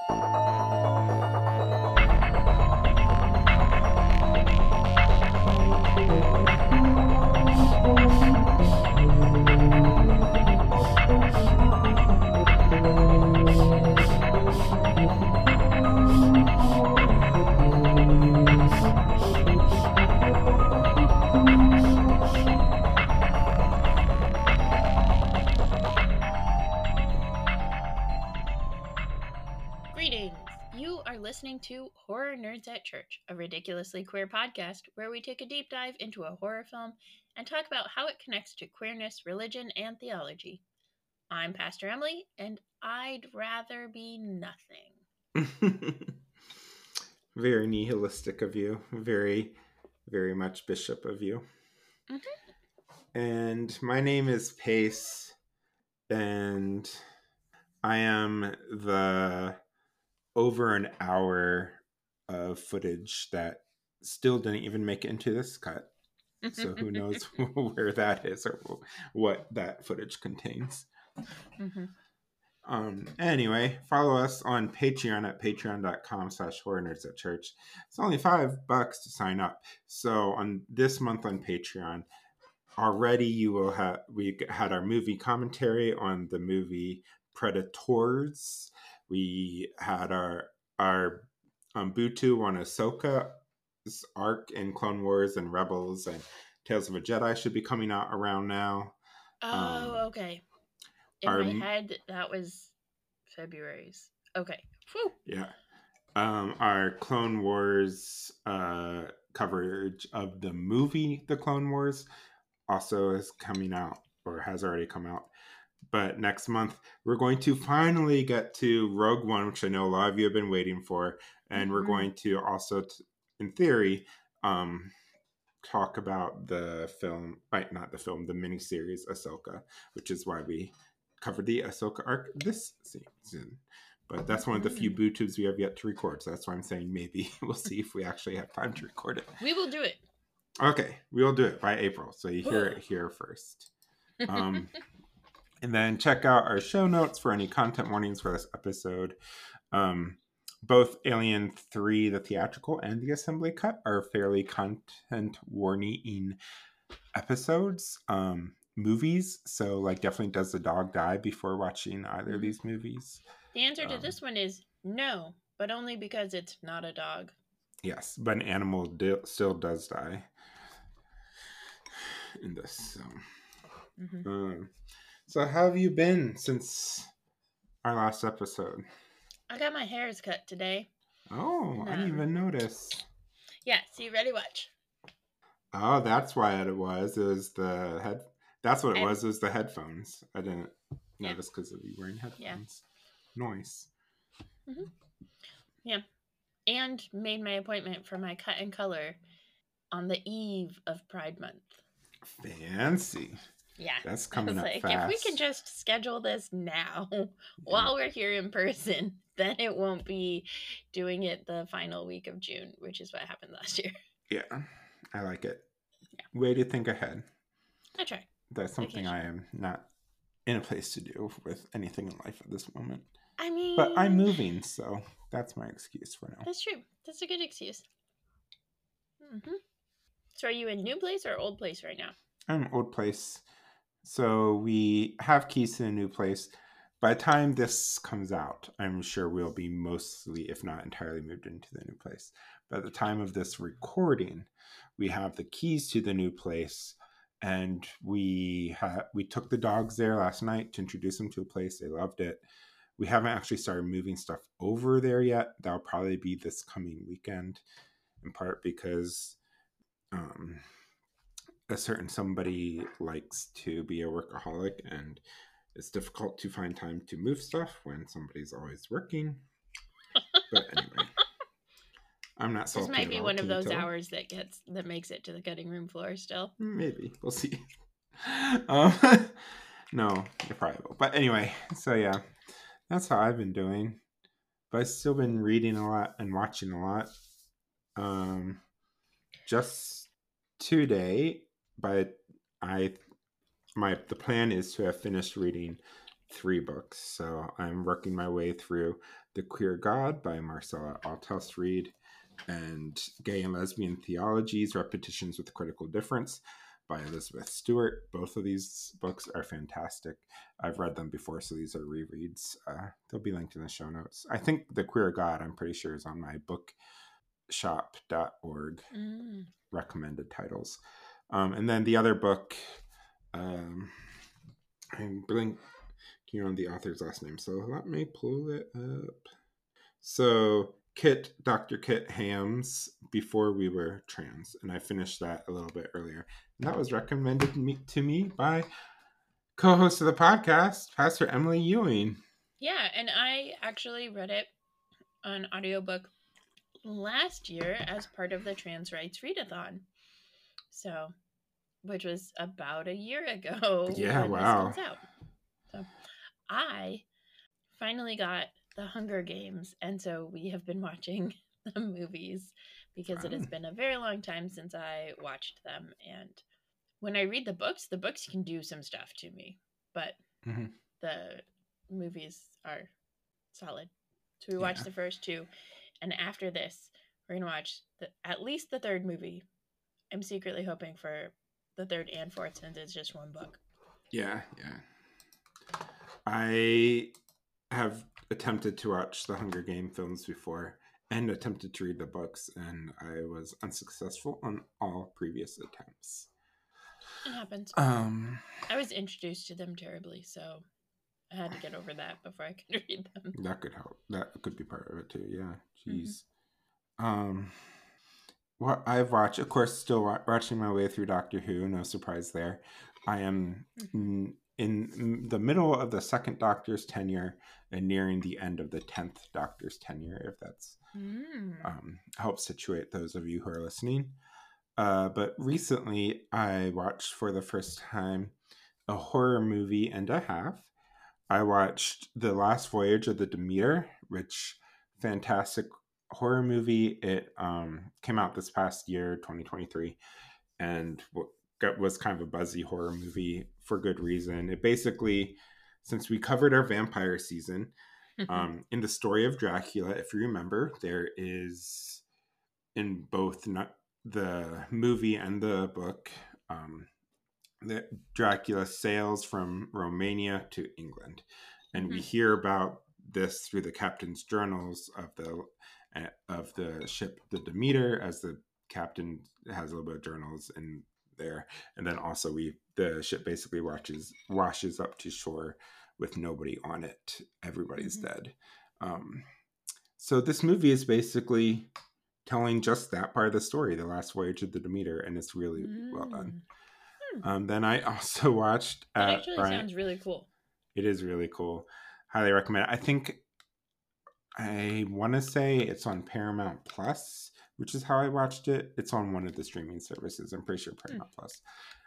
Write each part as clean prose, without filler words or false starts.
Greetings! You are listening to Horror Nerds at Church, a ridiculously queer podcast where we take a deep dive into a horror film and talk about how it connects to queerness, religion, and theology. I'm Pastor Emily, and I'd rather be nothing. Very nihilistic of you. Very, very much bishop of you. Mm-hmm. And my name is Pace, and I am the over an hour of footage that still didn't even make it into this cut. So who knows where that is or what that footage contains. Mm-hmm. Anyway, follow us on Patreon at patreon.com/horrornerdsatchurch. It's only $5 to sign up. So on this month on Patreon, already you will have, we had our movie commentary on the movie Predators. We had our Butu on Ahsoka's arc in Clone Wars and Rebels, and Tales of a Jedi should be coming out around now. Okay. In my head, that was February's. Okay. Whew. Yeah. Our Clone Wars coverage of the movie The Clone Wars also is coming out, or has already come out. But next month, we're going to finally get to Rogue One, which I know a lot of you have been waiting for. And we're going to also, in theory, talk about the film, not the film, the miniseries Ahsoka, which is why we covered the Ahsoka arc this season. But that's one of the few BooTubes we have yet to record. So that's why I'm saying maybe we'll see if we actually have time to record it. We will do it. Okay, we'll do it by April. So you hear it here first. And then check out our show notes for any content warnings for this episode. Both Alien 3, the theatrical, and the assembly cut are fairly content warning episodes. Movies. So like definitely does the dog die before watching either of these movies? The answer to this one is no, but only because it's not a dog. Yes, but an animal still does die in this. So how have you been since our last episode? I got my hairs cut today. Oh, I didn't even notice. Yeah, see, ready, watch. Oh, that's why it was. It was the head. That's what it was. It was the headphones. I didn't notice because of you wearing headphones. Yeah. Nice. Mm-hmm. Yeah. And made my appointment for my cut and color on the eve of Pride Month. Fancy. Yeah. That's coming up fast. If we can just schedule this now while we're here in person, then it won't be doing it the final week of June, which is what happened last year. Yeah. I like it. Yeah. Way to think ahead. I try. That's something I am not in a place to do with anything in life at this moment. I mean... But I'm moving, so that's my excuse for now. That's true. That's a good excuse. Mm-hmm. So are you in new place or old place right now? I'm old place. So we have keys to the new place. By the time this comes out, I'm sure we'll be mostly, if not entirely, moved into the new place. By the time of this recording, we have the keys to the new place, and we took the dogs there last night to introduce them to a place. They loved it. We haven't actually started moving stuff over there yet. That'll probably be this coming weekend, in part because a certain somebody likes to be a workaholic, and it's difficult to find time to move stuff when somebody's always working. But anyway, I'm not salty. This might be one of those hours that makes it to the cutting room floor still. Maybe. We'll see. No, it probably will. But anyway, so yeah, that's how I've been doing. But I've still been reading a lot and watching a lot. Just today, but the plan is to have finished reading 3 books. So I'm working my way through The Queer God by Marcella Althaus Reid and Gay and Lesbian Theologies, Repetitions with Critical Difference by Elizabeth Stewart. Both of these books are fantastic. I've read them before, so these are rereads. They'll be linked in the show notes. I think The Queer God, I'm pretty sure, is on my bookshop.org recommended titles. And then the other book, I'm blanking on the author's last name, so let me pull it up. So Dr. Kit Ham's Before We Were Trans, and I finished that a little bit earlier. And that was recommended to me by co-host of the podcast, Pastor Emily Ewing. Yeah, and I actually read it on audiobook last year as part of the Trans Rights Readathon. So, which was about a year ago Yeah, when wow. this comes out. So, I finally got The Hunger Games, and so we have been watching the movies because it has been a very long time since I watched them. And when I read the books can do some stuff to me, but the movies are solid. So we watched the first 2, and after this, we're gonna watch at least the 3rd movie. I'm secretly hoping for the 3rd and 4th since it's just one book. Yeah. I have attempted to watch the Hunger Game films before and attempted to read the books, and I was unsuccessful on all previous attempts. It happens. I was introduced to them terribly, so I had to get over that before I could read them. That could help. That could be part of it too. Yeah. Jeez. What I've watched, of course, still watching my way through Doctor Who. No surprise there. I am in the middle of the 2nd Doctor's tenure and nearing the end of the 10th Doctor's tenure, if that's helps situate those of you who are listening. But recently, I watched for the first time a horror movie and a half. I watched The Last Voyage of the Demeter, which fantastic horror movie. It came out this past year, 2023, and was kind of a buzzy horror movie for good reason. It basically, since we covered our vampire season, in the story of Dracula, if you remember, there is in both the movie and the book, that Dracula sails from Romania to England, and we hear about this through the captain's journals of the ship, the Demeter, as the captain has a little bit of journals in there, and then also the ship basically washes up to shore with nobody on it. Everybody's dead. So this movie is basically telling just that part of the story, The Last Voyage of the Demeter, and it's really well done. Then I also watched. That actually sounds really cool. It is really cool. Highly recommend it. I think I want to say it's on Paramount Plus, which is how I watched it. It's on one of the streaming services. I'm pretty sure Paramount Plus.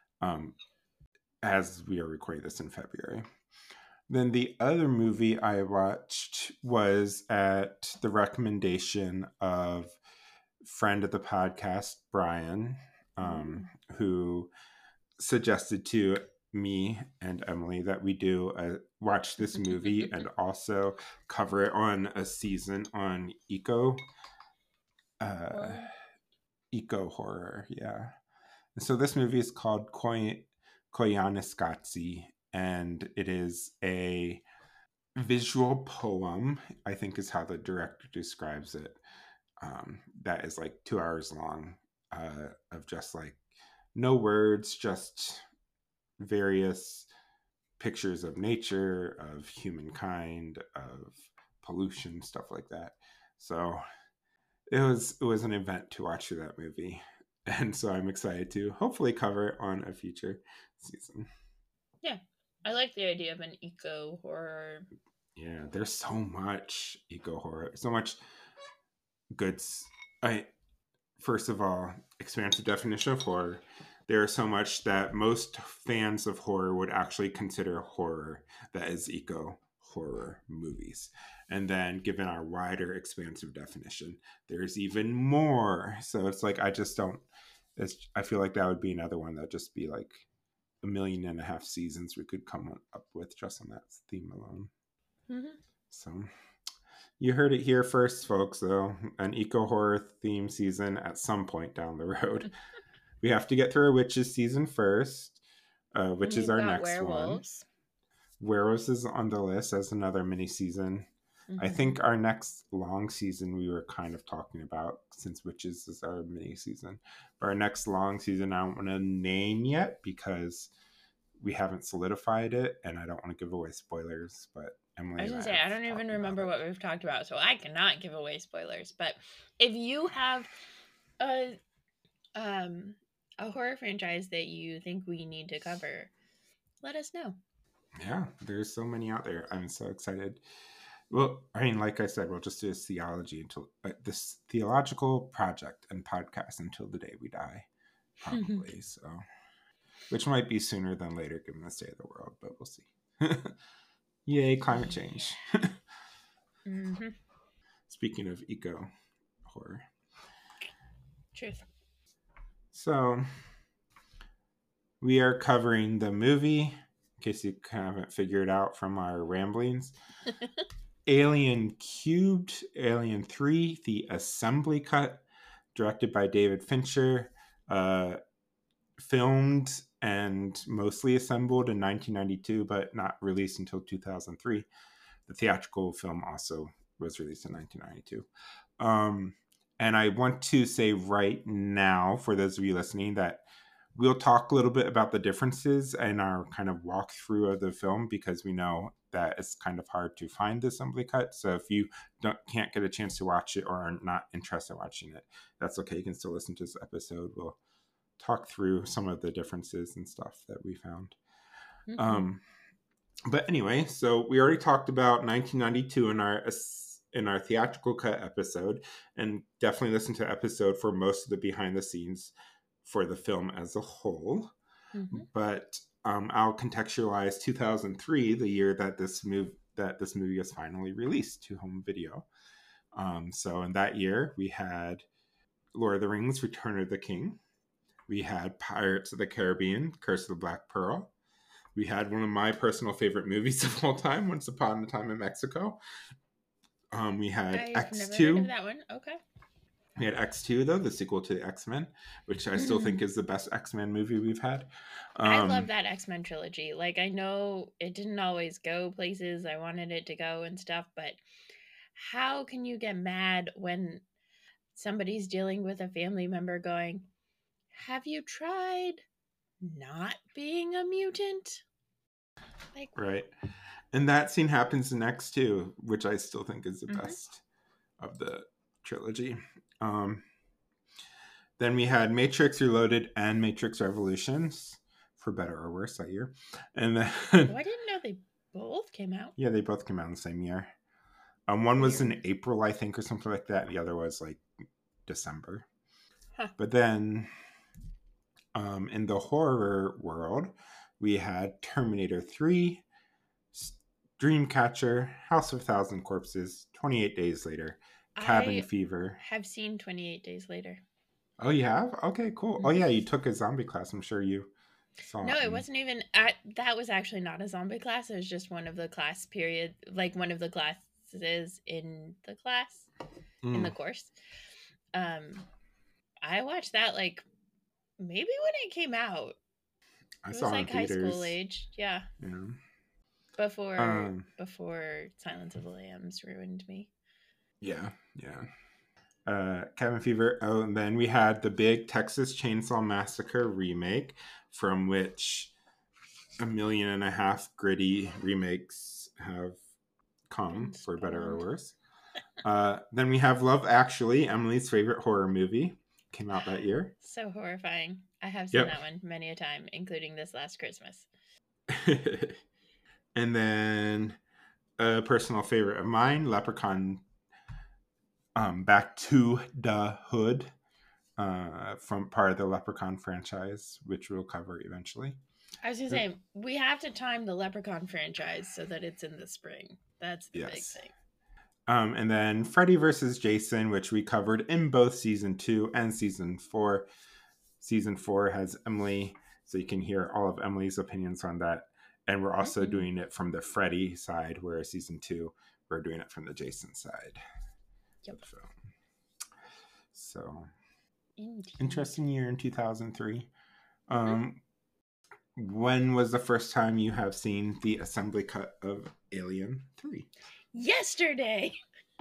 As we are recording this in February. Then the other movie I watched was at the recommendation of friend of the podcast, Brian, who suggested to me and Emily that we watch this movie and also cover it on a season on eco horror. Yeah. And so this movie is called Koyaanisqatsi, and it is a visual poem, I think is how the director describes it. That is like 2 hours long, of just like no words, just various pictures of nature, of humankind, of pollution, stuff like that. So it was an event to watch through that movie, and so I'm excited to hopefully cover it on a future season. Yeah, I like the idea of an eco horror. Yeah, there's so much eco horror, so much goods. First of all, expansive definition of horror. There is so much that most fans of horror would actually consider horror that is eco horror movies. And then given our wider expansive definition, there's even more. So it's like, I feel like that would be another one that would just be like 1.5 million seasons we could come up with just on that theme alone. Mm-hmm. So you heard it here first, folks, though. An eco horror theme season at some point down the road. We have to get through our witches season first, which is our next werewolves. one. Werewolves is on the list as another mini season. I think our next long season we were kind of talking about, since Witches is our mini season. But our next long season I don't want to name yet because we haven't solidified it, and I don't want to give away spoilers. But Emily, I was gonna say, I don't even remember what we've talked about, so I cannot give away spoilers. But if you have a horror franchise that you think we need to cover, let us know. Yeah, there's so many out there. I'm so excited. Well, I mean, like I said, we'll just do this this theological project and podcast until the day we die, probably. So, which might be sooner than later, given the state of the world, but we'll see. Yay, climate change. Mm-hmm. Speaking of eco horror. Truth. So, we are covering the movie, in case you haven't figured out from our ramblings. Alien Cubed, Alien 3, the assembly cut, directed by David Fincher, filmed and mostly assembled in 1992, but not released until 2003. The theatrical film also was released in 1992. And I want to say right now, for those of you listening, that we'll talk a little bit about the differences in our kind of walkthrough of the film, because we know that it's kind of hard to find the assembly cut. So if you can't get a chance to watch it or are not interested in watching it, that's okay. You can still listen to this episode. We'll talk through some of the differences and stuff that we found. But anyway, so we already talked about 1992 in our theatrical cut episode, and definitely listen to the episode for most of the behind the scenes for the film as a whole. But I'll contextualize 2003, the year that this movie was finally released to home video. So in that year, we had Lord of the Rings: Return of the King. We had Pirates of the Caribbean: Curse of the Black Pearl. We had one of my personal favorite movies of all time, Once Upon a Time in Mexico. We had X2. Never heard of that one. Okay. We had X2, though, the sequel to X-Men, which I still think is the best X-Men movie we've had. I love that X-Men trilogy. Like, I know it didn't always go places I wanted it to go and stuff, but how can you get mad when somebody's dealing with a family member going, have you tried not being a mutant? Like, right. And that scene happens in X2, which I still think is the best of the trilogy. Then we had Matrix Reloaded and Matrix Revolutions, for better or worse, that year. And then I didn't know they both came out. Yeah, they both came out in the same year. One was in April, I think, or something like that. The other was like December. But then in the horror world, we had Terminator 3, Dreamcatcher, House of 1,000 Corpses, 28 Days Later, Cabin Fever. Have seen 28 Days Later. Oh, you have? Okay, cool. Oh, yeah, you took a zombie class. I'm sure you saw No, it wasn't even... that was actually not a zombie class. It was just one of the class period... Like, one of the classes in the class, in the course. I watched that, like, maybe when it came out. I saw it like high school age. Yeah. Before Silence of the Lambs ruined me. Yeah. Cabin Fever. Oh, and then we had the big Texas Chainsaw Massacre remake, from which 1.5 million gritty remakes have come, for better or worse. Then we have Love Actually, Emily's favorite horror movie, came out that year. So horrifying. I have seen that one many a time, including this last Christmas. And then a personal favorite of mine, Leprechaun Back to the Hood, from part of the Leprechaun franchise, which we'll cover eventually. I was going to say, we have to time the Leprechaun franchise so that it's in the spring. That's the big thing. And then Freddy vs. Jason, which we covered in both season 2 and season 4. Season 4 has Emily So you can hear all of Emily's opinions on that. And we're also doing it from the Freddy side, whereas season 2, we're doing it from the Jason side. Yep. So Indeed. Interesting year in 2003. When was the first time you have seen the assembly cut of Alien 3? Yesterday.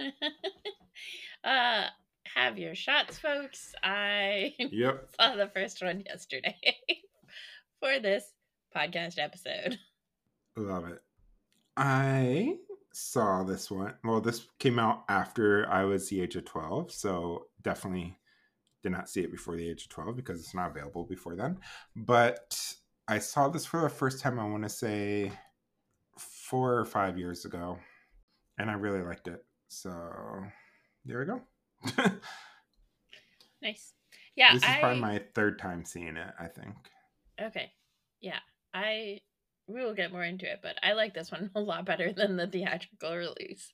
Have your shots, folks. I saw the first one yesterday for this podcast episode. Love it. I saw this one. Well, this came out after I was the age of 12, so definitely did not see it before the age of 12 because it's not available before then. But I saw this for the first time, I want to say 4 or 5 years ago, and I really liked it. So there we go. Nice. Yeah, this is probably my third time seeing it, I think. Okay. Yeah, we will get more into it, but I like this one a lot better than the theatrical release.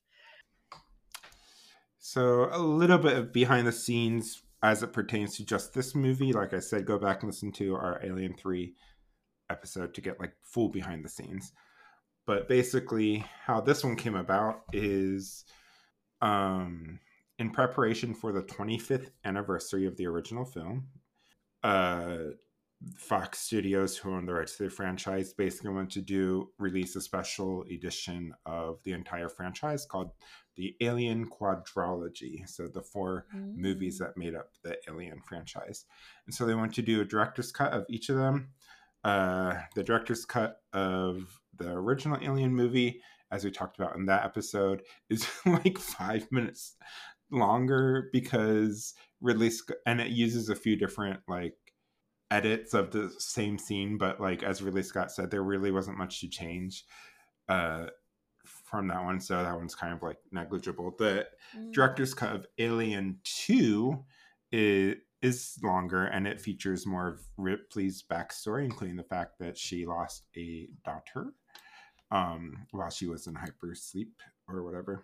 So a little bit of behind the scenes as it pertains to just this movie. Like I said, go back and listen to our Alien 3 episode to get like full behind the scenes. But basically how this one came about is in preparation for the 25th anniversary of the original film, Fox Studios, who own the rights to the franchise, basically wanted to release a special edition of the entire franchise called the Alien Quadrilogy. So the 4 movies that made up the Alien franchise. And so they wanted to do a director's cut of each of them. The director's cut of the original Alien movie, as we talked about in that episode, is like 5 minutes longer because Ridley Scott, and it uses a few different like edits of the same scene, but like as Ridley Scott said, there really wasn't much to change from that one, so that one's kind of like negligible. The director's cut of Alien 2 is longer, and it features more of Ripley's backstory, including the fact that she lost a daughter while she was in hypersleep or whatever.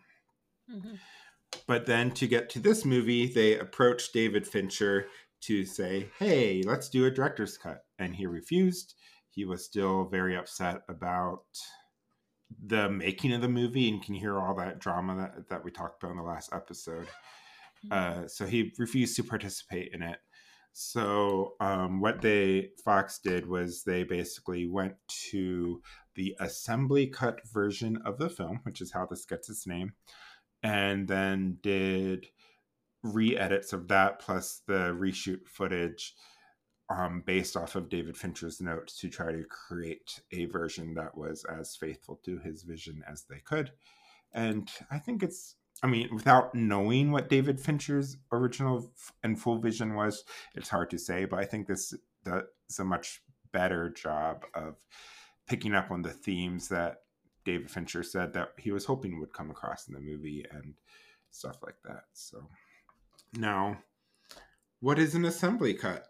But then to get to this movie, they approached David Fincher to say, hey, let's do a director's cut. And he refused. He was still very upset about the making of the movie, and can hear all that drama that we talked about in the last episode. So he refused to participate in it. So what Fox did was they basically went to the assembly cut version of the film, which is how this gets its name, and then did re-edits of that plus the reshoot footage based off of David Fincher's notes to try to create a version that was as faithful to his vision as they could. And I think without knowing what David Fincher's original and full vision was, it's hard to say, but I think this does a much better job of picking up on the themes that David Fincher said that he was hoping would come across in the movie and stuff like that. So now, what is an assembly cut?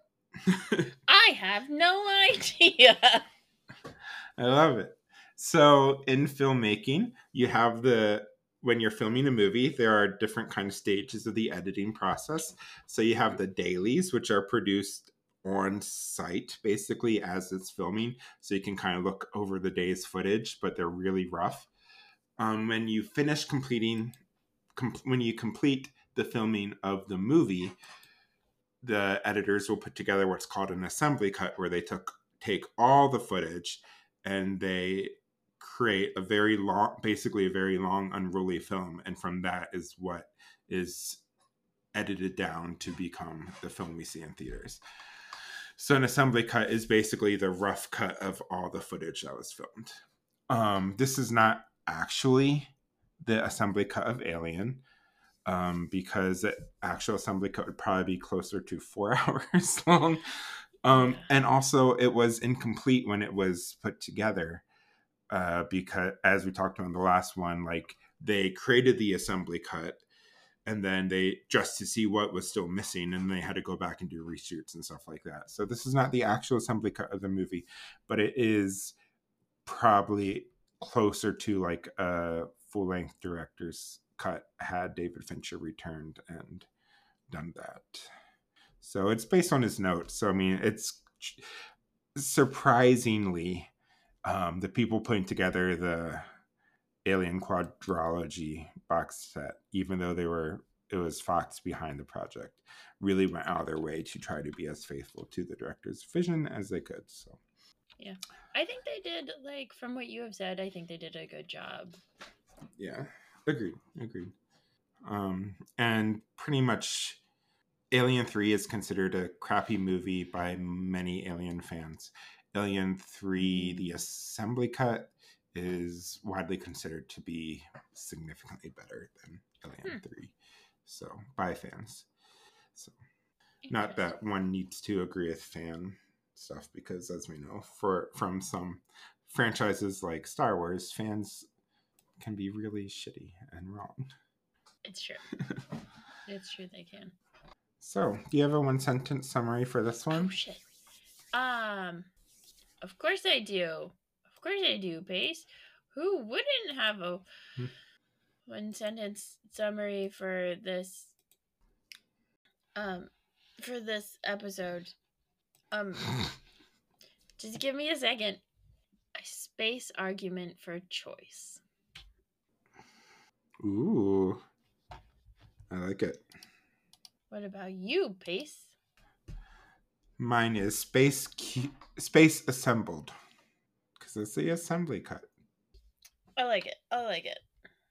I have no idea. I love it. So in filmmaking, you have when you're filming a movie, there are different kind of stages of the editing process. So you have the dailies, which are produced on site basically as it's filming. So you can kind of look over the day's footage, but they're really rough. When you finish when you complete the filming of the movie, the editors will put together what's called an assembly cut, where they take all the footage and they create basically a very long, unruly film. And from that is what is edited down to become the film we see in theaters. So an assembly cut is basically the rough cut of all the footage that was filmed. This is not actually the assembly cut of Alien, because the actual assembly cut would probably be closer to 4 hours long. And also it was incomplete when it was put together, because as we talked about in the last one, like they created the assembly cut and then just to see what was still missing, and they had to go back and do reshoots and stuff like that. So this is not the actual assembly cut of the movie, but it is probably closer to like a full-length director's cut had David Fincher returned and done that. So it's based on his notes. So I mean, surprisingly, the people putting together the Alien Quadrology box set, even though it was Fox behind the project, really went out of their way to try to be as faithful to the director's vision as they could. So Yeah. I think they did, like, from what you have said, I think they did a good job. yeah, agreed. And pretty much Alien 3 is considered a crappy movie by many Alien fans. Alien 3, the assembly cut, is widely considered to be significantly better than Alien 3. So, by fans. So, not that one needs to agree with fan stuff, because as we know, from some franchises like Star Wars, fans can be really shitty and wrong. It's true. It's true, they can. So, do you have a one sentence summary for this one? Oh shit. Of course I do. Of course I do, Pace. Who wouldn't have a one sentence summary for this episode? Just give me a second. A space argument for choice. Ooh. I like it. What about you, Pace? Mine is space assembled, because it's the assembly cut. I like it. I like it.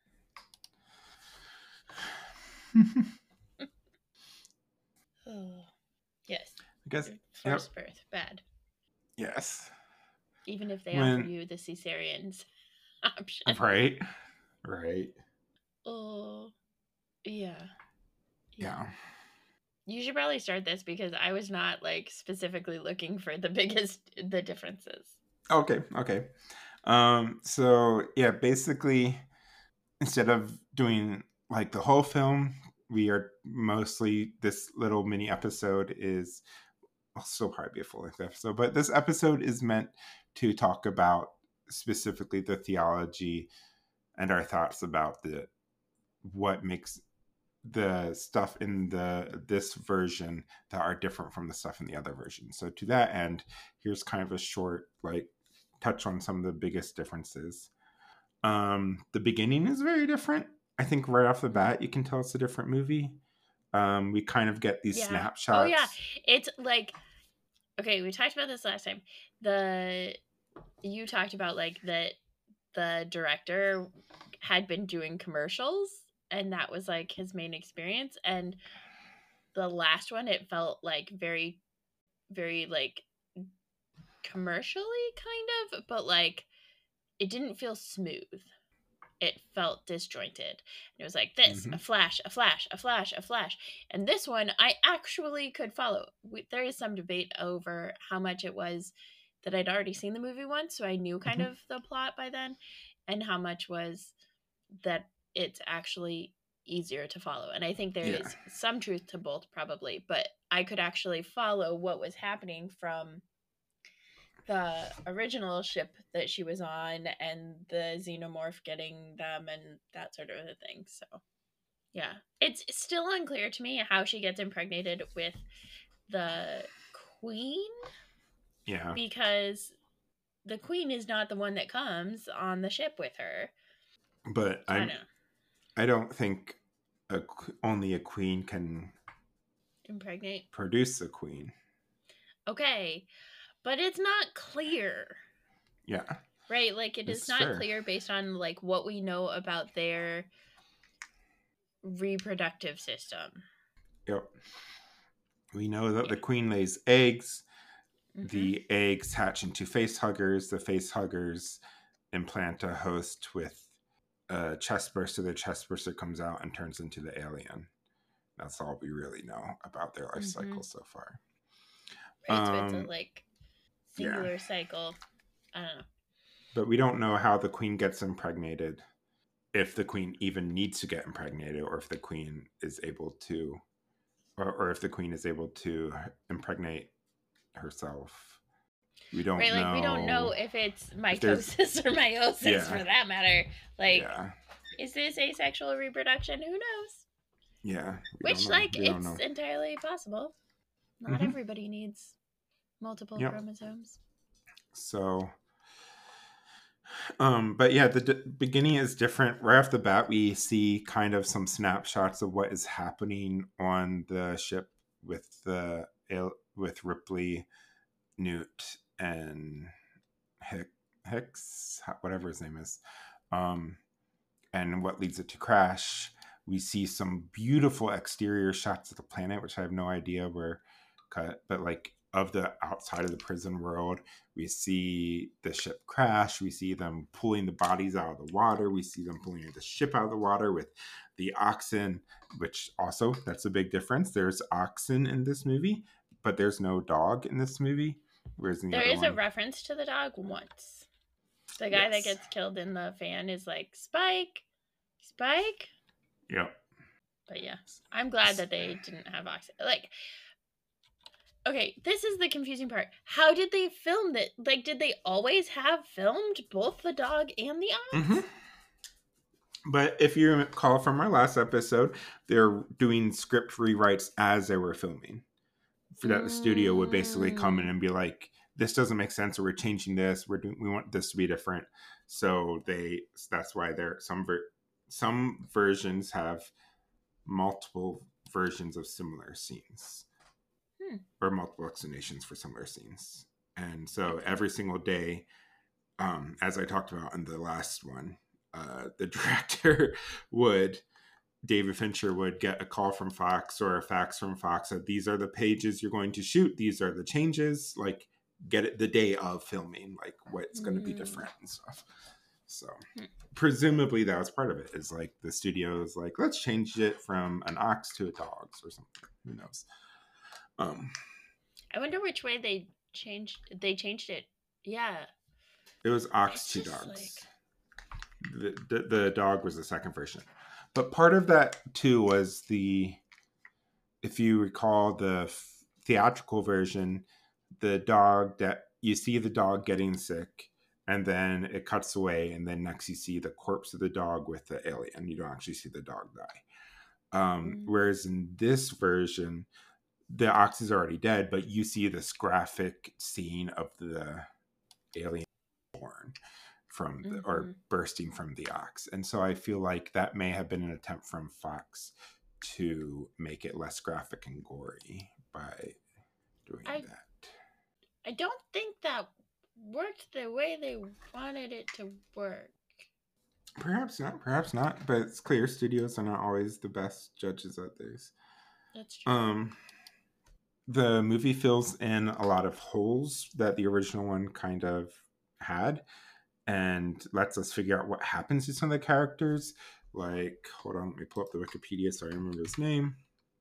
Oh, yes. I guess. Forced birth, bad. Yes. Even if they offer you the cesareans option. Right. Oh, yeah. Yeah. You should probably start this, because I was not, like, specifically looking for the differences. Okay. So yeah, basically, instead of doing like the whole film, we are mostly, this little mini episode is, will still probably be a full length episode, but this episode is meant to talk about specifically the theology and our thoughts about what makes the stuff in this version that are different from the stuff in the other version. So to that end, here's kind of a short like touch on some of the biggest differences. The beginning is very different. I think right off the bat you can tell it's a different movie. We kind of get these snapshots. Oh yeah, it's like, okay, we talked about this last time. You talked about like that the director had been doing commercials, and that was like his main experience. And the last one, it felt like very, very like commercially kind of, but like it didn't feel smooth. It felt disjointed. It was like this, a flash, a flash, a flash, a flash. And this one, I actually could follow. There is some debate over how much it was that I'd already seen the movie once, so I knew kind of the plot by then, and how much was that it's actually easier to follow. And I think there is some truth to both, probably, but I could actually follow what was happening from the original ship that she was on and the xenomorph getting them and that sort of a thing. So yeah, it's still unclear to me how she gets impregnated with the queen. Yeah, because the queen is not the one that comes on the ship with her. But I don't think only a queen can impregnate, produce a queen. Okay, but it's not clear. Yeah. Right, like it is not clear based on like what we know about their reproductive system. Yep. We know that the queen lays eggs. The eggs hatch into face huggers. The face huggers implant a host with a chest burster. The chest burster comes out and turns into the alien. That's all we really know about their life cycle so far. Right, so it's a like singular cycle. I don't know. But we don't know how the queen gets impregnated, if the queen even needs to get impregnated, or if the queen is able to, or if the queen is able to impregnate herself. We don't know. Like we don't know if it's mitosis or meiosis for that matter. Like, is this asexual reproduction? Who knows? Yeah. Which, like, it's entirely possible. Not everybody needs multiple chromosomes. So, but yeah, the beginning is different. Right off the bat, we see kind of some snapshots of what is happening on the ship with with Ripley, Newt, and Hicks, whatever his name is, um, and what leads it to crash. We see some beautiful exterior shots of the planet, which I have no idea where cut, but like of the outside of the prison world. We see the ship crash. We see them pulling the bodies out of the water. We see them pulling the ship out of the water with the oxen, which also that's a big difference. There's oxen in this movie, but there's no dog in this movie. Whereas in the There other is a one, reference to the dog once. The guy that yes, gets killed in the van is like, Spike, Spike. yep. But yeah, I'm glad that they didn't have oxygen. Like, okay, this is the confusing part. How did they film that? Like, did they always have filmed both the dog and the ox? Mm-hmm. But if you recall from our last episode, they're doing script rewrites as they were filming. For that, the studio would basically come in and be like, "This doesn't make sense, or we're changing this. We want this to be different." So that's why there some versions have multiple versions of similar scenes, or multiple explanations for similar scenes. And so every single day, as I talked about in the last one, the director would David Fincher would get a call from Fox or a fax from Fox that these are the pages you're going to shoot, these are the changes, like get it the day of filming, like what's going to be different and stuff. So presumably that was part of it, is like the studio is like, let's change it from an ox to a dog or something. Who knows? I wonder which way they changed it. Yeah. It was ox It's to just dogs. The dog was the second version. But part of that too was if you recall the theatrical version, the dog that you see the dog getting sick, and then it cuts away, and then next you see the corpse of the dog with the alien. You don't actually see the dog die. Whereas in this version, the ox is already dead, but you see this graphic scene of the alien born from or bursting from the ox. And so I feel like that may have been an attempt from Fox to make it less graphic and gory by doing that. I don't think that worked the way they wanted it to work. Perhaps not, but it's clear studios are not always the best judges at this. That's true. The movie fills in a lot of holes that the original one kind of had, and lets us figure out what happens to some of the characters. Like, hold on, let me pull up the Wikipedia so I remember his name.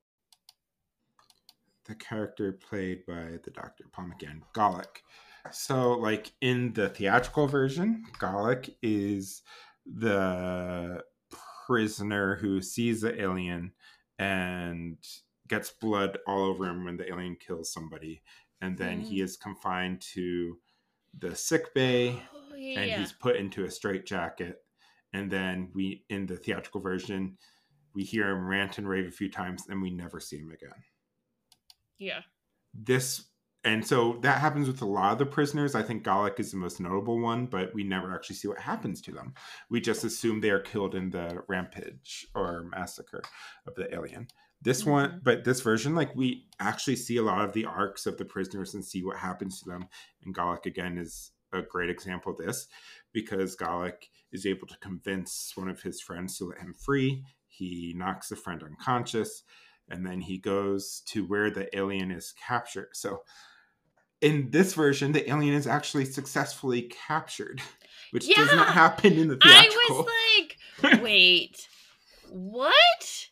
The character played by the Dr. Paul McGann, Galek. So, like in the theatrical version, Galek is the prisoner who sees the alien and gets blood all over him when the alien kills somebody, and then he is confined to the sick bay, and he's put into a straitjacket. And then we, in the theatrical version, we hear him rant and rave a few times, and we never see him again. Yeah. And so that happens with a lot of the prisoners. I think Galek is the most notable one, but we never actually see what happens to them. We just assume they are killed in the rampage or massacre of the alien. This one, but this version, like, we actually see a lot of the arcs of the prisoners and see what happens to them. And Galek, again, is a great example of this, because Galek is able to convince one of his friends to let him free. He knocks the friend unconscious, and then he goes to where the alien is captured. So in this version, the alien is actually successfully captured, which does not happen in the theatrical. I was like, wait, what?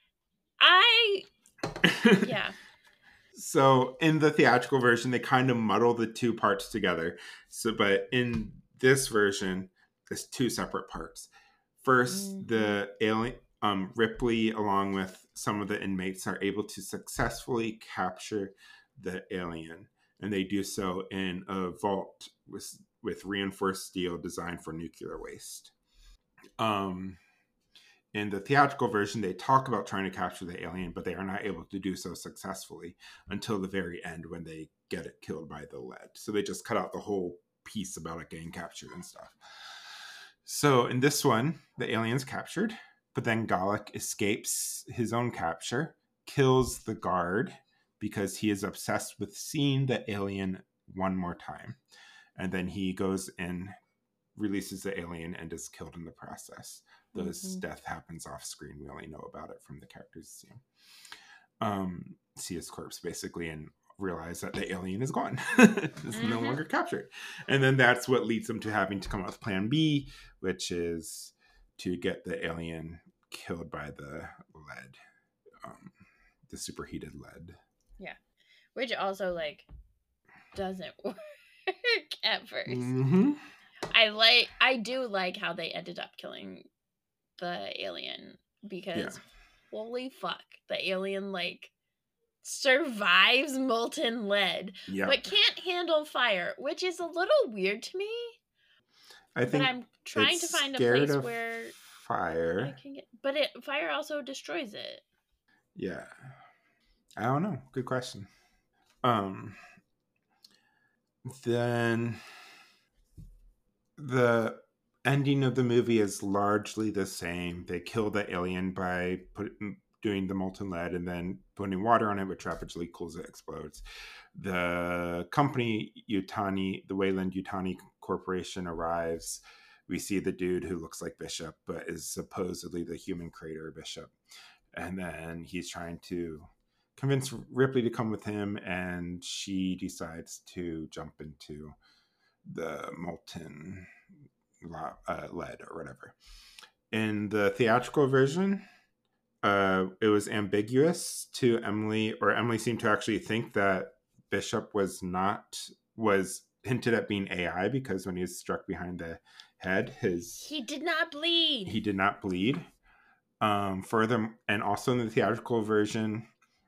Yeah. So in the theatrical version, they kind of muddle the two parts together. So, but in this version, there's two separate parts. First, the alien, Ripley, along with some of the inmates, are able to successfully capture the alien, and they do so in a vault with reinforced steel designed for nuclear waste. In the theatrical version, they talk about trying to capture the alien, but they are not able to do so successfully until the very end when they get it killed by the lead. So they just cut out the whole piece about it getting captured and stuff. So in this one, the alien's captured, but then Galak escapes his own capture, kills the guard because he is obsessed with seeing the alien one more time. And then he goes and releases the alien and is killed in the process. This death happens off screen. We only know about it from the characters see his corpse basically and realize that the alien is gone. It's no longer captured. And then that's what leads them to having to come up with plan B, which is to get the alien killed by the lead, the superheated lead. Yeah. Which also, like, doesn't work at first. I do like how they ended up killing the alien because holy fuck, the alien, like, survives molten lead, but can't handle fire, which is a little weird to me. I think I'm trying to find a place where fire I can get, but fire also destroys it. Yeah, I don't know. Good question. Then the ending of the movie is largely the same. They kill the alien by doing the molten lead and then putting water on it, which rapidly cools it, explodes. The company Yutani, the Weyland-Yutani Corporation, arrives. We see the dude who looks like Bishop, but is supposedly the human creator Bishop. And then he's trying to convince Ripley to come with him, and she decides to jump into the molten lead or whatever. In the theatrical version, it was ambiguous to Emily, or Emily seemed to actually think that Bishop was hinted at being AI because when he was struck behind the head, he did not bleed. He did not bleed. Further, and also in the theatrical version,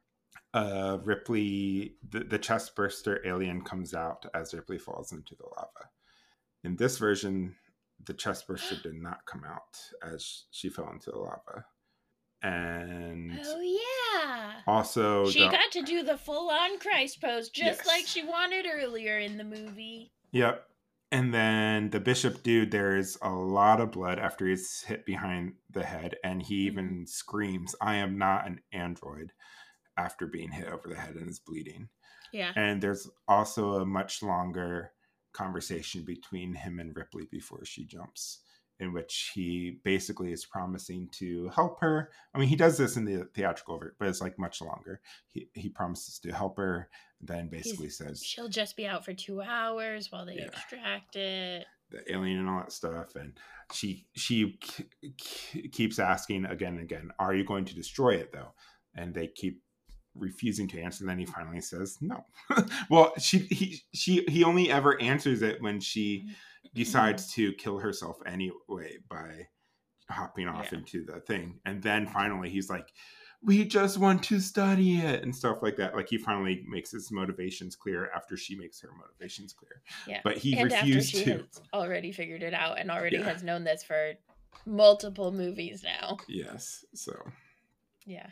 Ripley, the chest burster alien comes out as Ripley falls into the lava. In this version, the chest burster did not come out as she fell into the lava. And also she got to do the full-on Christ pose just like she wanted earlier in the movie. Yep. And then the Bishop dude, there's a lot of blood after he's hit behind the head, and he even screams, "I am not an android," after being hit over the head and is bleeding. Yeah. And there's also a much longer conversation between him and Ripley before she jumps, in which he basically is promising to help her. I mean, he does this in the theatrical version, but it's like much longer. He promises to help her, and then basically says she'll just be out for 2 hours while they extract it, the alien and all that stuff. And she keeps asking again and again, "Are you going to destroy it though?" And they keep refusing to answer. And then he finally says no. Well, he only ever answers it when she decides to kill herself anyway by hopping off into the thing. And then finally he's like, "We just want to study it," and stuff like that. Like, he finally makes his motivations clear after she makes her motivations clear. Yeah. But he refused to. Has already figured it out and already has known this for multiple movies now. Yes. So. Yeah.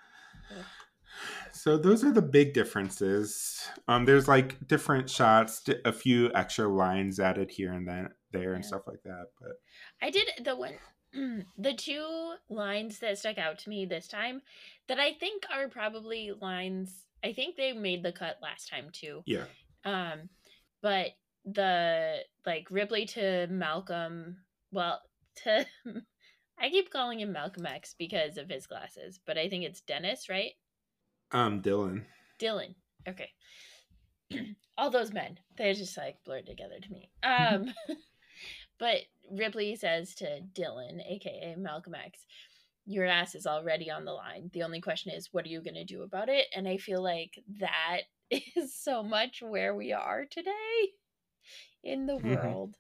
So those are the big differences. There's like different shots, a few extra lines added here and there and stuff like that. But I did the 2 lines that stuck out to me this time that I think are probably lines. I think they made the cut last time too. Yeah. But the Ripley to Malcolm. Well, I keep calling him Malcolm X because of his glasses, but I think it's Dennis, right? Dylan. Okay. All those men, they're just like blurred together to me. But Ripley says to Dylan, aka Malcolm X, "Your ass is already on the line. The only question is, what are you going to do about it?" And I feel like that is so much where we are today in the world.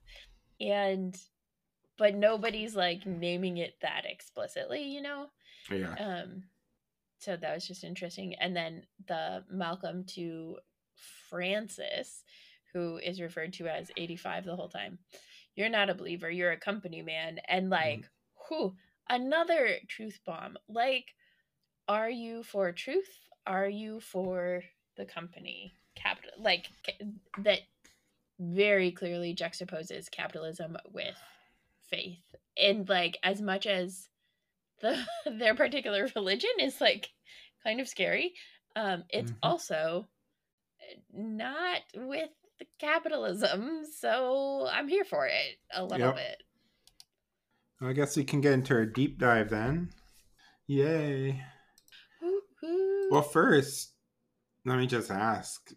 But nobody's like naming it that explicitly, you know? Yeah. So that was just interesting. And then the Malcolm to Francis, who is referred to as 85 the whole time. "You're not a believer. You're a company man." And another truth bomb. Like, are you for truth? Are you for the company? Capital, like that. very clearly juxtaposes capitalism with faith. And like, as much as their particular religion is like kind of scary, it's also not with the capitalism, so I'm here for it a little bit. I guess we can get into our deep dive then. Yay. Woo-hoo. Well, first, let me just ask.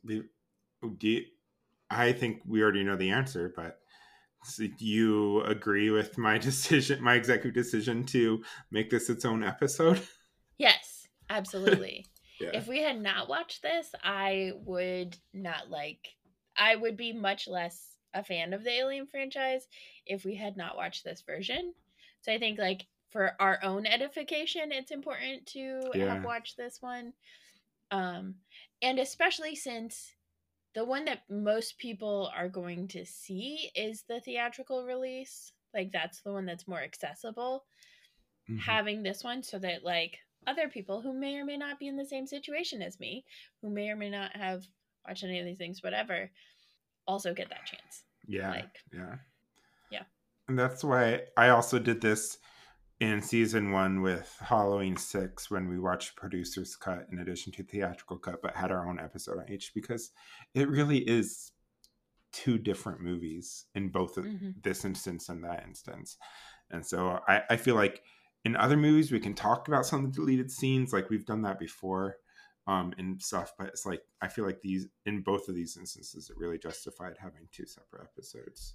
I think we already know the answer, but do you agree with my executive decision to make this its own episode? Yes, absolutely. Yeah. If we had not watched this, I would be much less a fan of the Alien franchise if we had not watched this version. So I think, like, for our own edification, it's important to have watched this one. And especially since the one that most people are going to see is the theatrical release. Like, that's the one that's more accessible. Having this one so that, like, other people who may or may not be in the same situation as me, who may or may not have watched any of these things, whatever, also get that chance. Yeah. Yeah. And that's why I also did this in season 1 with Halloween 6 when we watched producer's cut in addition to theatrical cut, but had our own episode on each, because it really is 2 different movies in both this instance and that instance. And so I feel like in other movies we can talk about some of the deleted scenes, like we've done that before and stuff, but it's like I feel like in both of these instances it really justified having 2 separate episodes.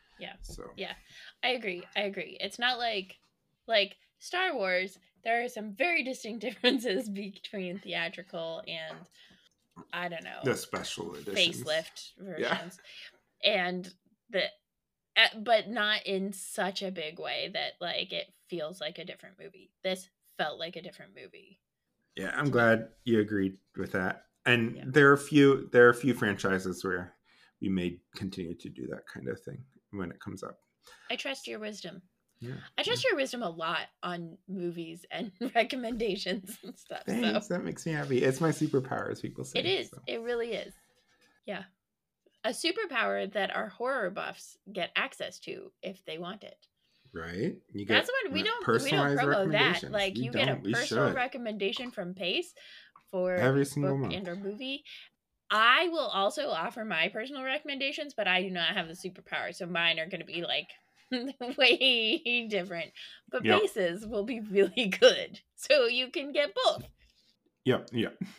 I agree. It's not like Star Wars. There are some very distinct differences between theatrical and, I don't know, the special editions, facelift versions, and but not in such a big way that like it feels like a different movie. This felt like a different movie. Yeah, I'm glad you agreed with that. And there are a few franchises where we may continue to do that kind of thing when it comes up. I trust your wisdom. I trust your wisdom a lot on movies and recommendations and stuff. Thanks. That makes me happy. It's my superpower, as people say. It is. So. It really is. Yeah. A superpower that our horror buffs get access to if they want it. Right. That's what we don't promote that. Like, you get a personal recommendation from Pace for every single month and or movie. I will also offer my personal recommendations, but I do not have the superpower, so mine are going to be like way different. But Pace's will be really good, so you can get both. Yep.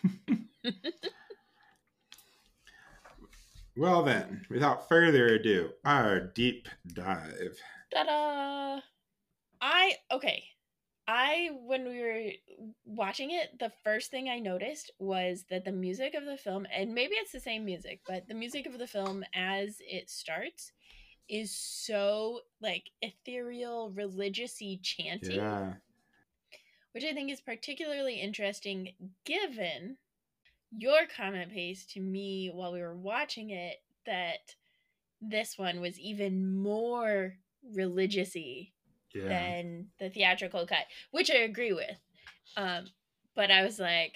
Well then, without further ado, our deep dive. Ta-da! When we were watching it, the first thing I noticed was that the music of the film, and maybe it's the same music, but the music of the film as it starts is so like ethereal, religious-y chanting. Yeah. Which I think is particularly interesting given your comment, Pace, to me while we were watching it, that this one was even more religious-y than the theatrical cut, which I agree with. But I was like,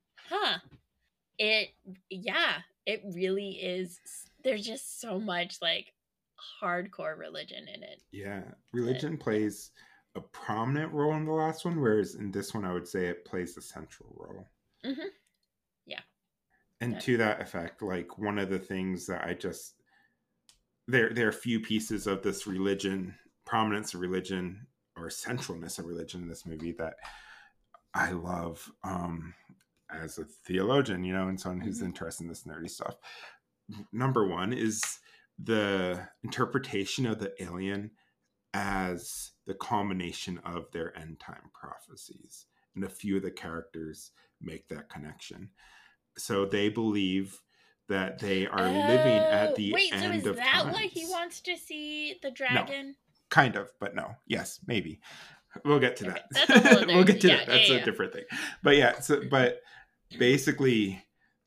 it really is. There's just so much like hardcore religion in it. Yeah. Religion plays a prominent role in the last one, whereas in this one I would say it plays a central role. Mm-hmm. Yeah. And to that effect, like one of the things that there are a few pieces of this prominence of religion or centralness of religion in this movie that I love as a theologian, and someone who's interested in this nerdy stuff. Number one is the interpretation of the alien as the culmination of their end time prophecies. And a few of the characters make that connection. So they believe that they are living at the end of time. Wait, so is that why he wants to see the dragon? No, kind of, but no. Yes, maybe. We'll get to that. That's a whole other, we'll get to that. That's a different thing. But but basically,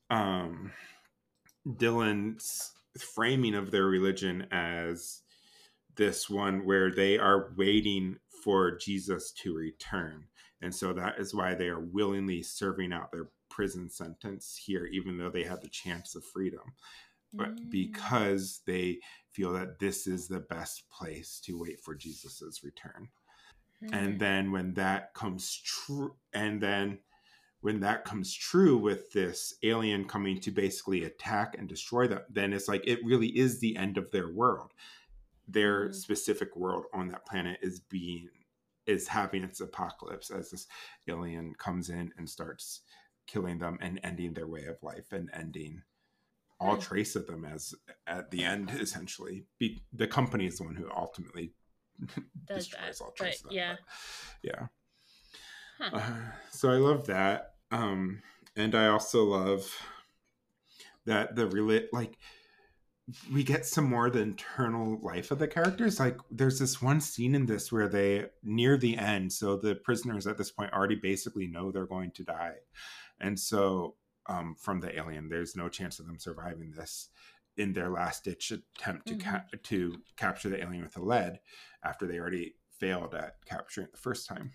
Dylan's framing of their religion as this one where they are waiting for Jesus to return. And so that is why they are willingly serving out their prison sentence here, even though they have the chance of freedom. Mm. because they feel that this is the best place to wait for Jesus's return. And Hmm. then when that comes true, and then when that comes true with this alien coming to basically attack and destroy them, then it's like it really is the end of their world. Their Hmm. specific world on that planet is having its apocalypse as this alien comes in and starts killing them and ending their way of life and ending all Hmm. trace of them as at the end. Essentially the company is the one who ultimately Does that. destroys all But trace of them, yeah. but yeah. Huh. So I love that. And I also love that like we get some more of the internal life of the characters. Like there's this one scene in this where they near the end, so the prisoners at this point already basically know they're going to die, and so from the alien, there's no chance of them surviving this. In their last ditch attempt Hmm. to capture the alien with the lead, after they already failed at capturing it the first time,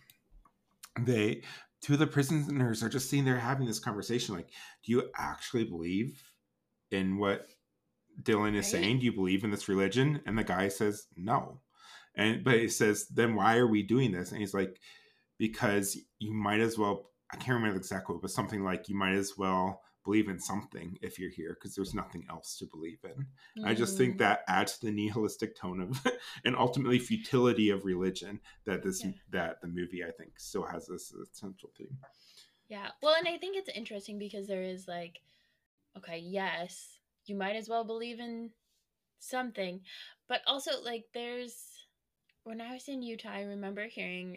they two of the prisoners are just sitting there having this conversation. Like, do you actually believe in what Dylan is Right? saying? Do you believe in this religion? And the guy says no. But he says, then why are we doing this? And he's like, because you might as well, I can't remember the exact quote, but something like, you might as well believe in something if you're here, because there's nothing else to believe in. I just think Mm. that adds to the nihilistic tone of and ultimately futility of religion Yeah. that the movie, I think, still has this essential theme. Yeah. Well, and I think it's interesting because there is like, okay, yes, you might as well believe in something, but also like there's when I was in Utah, I remember hearing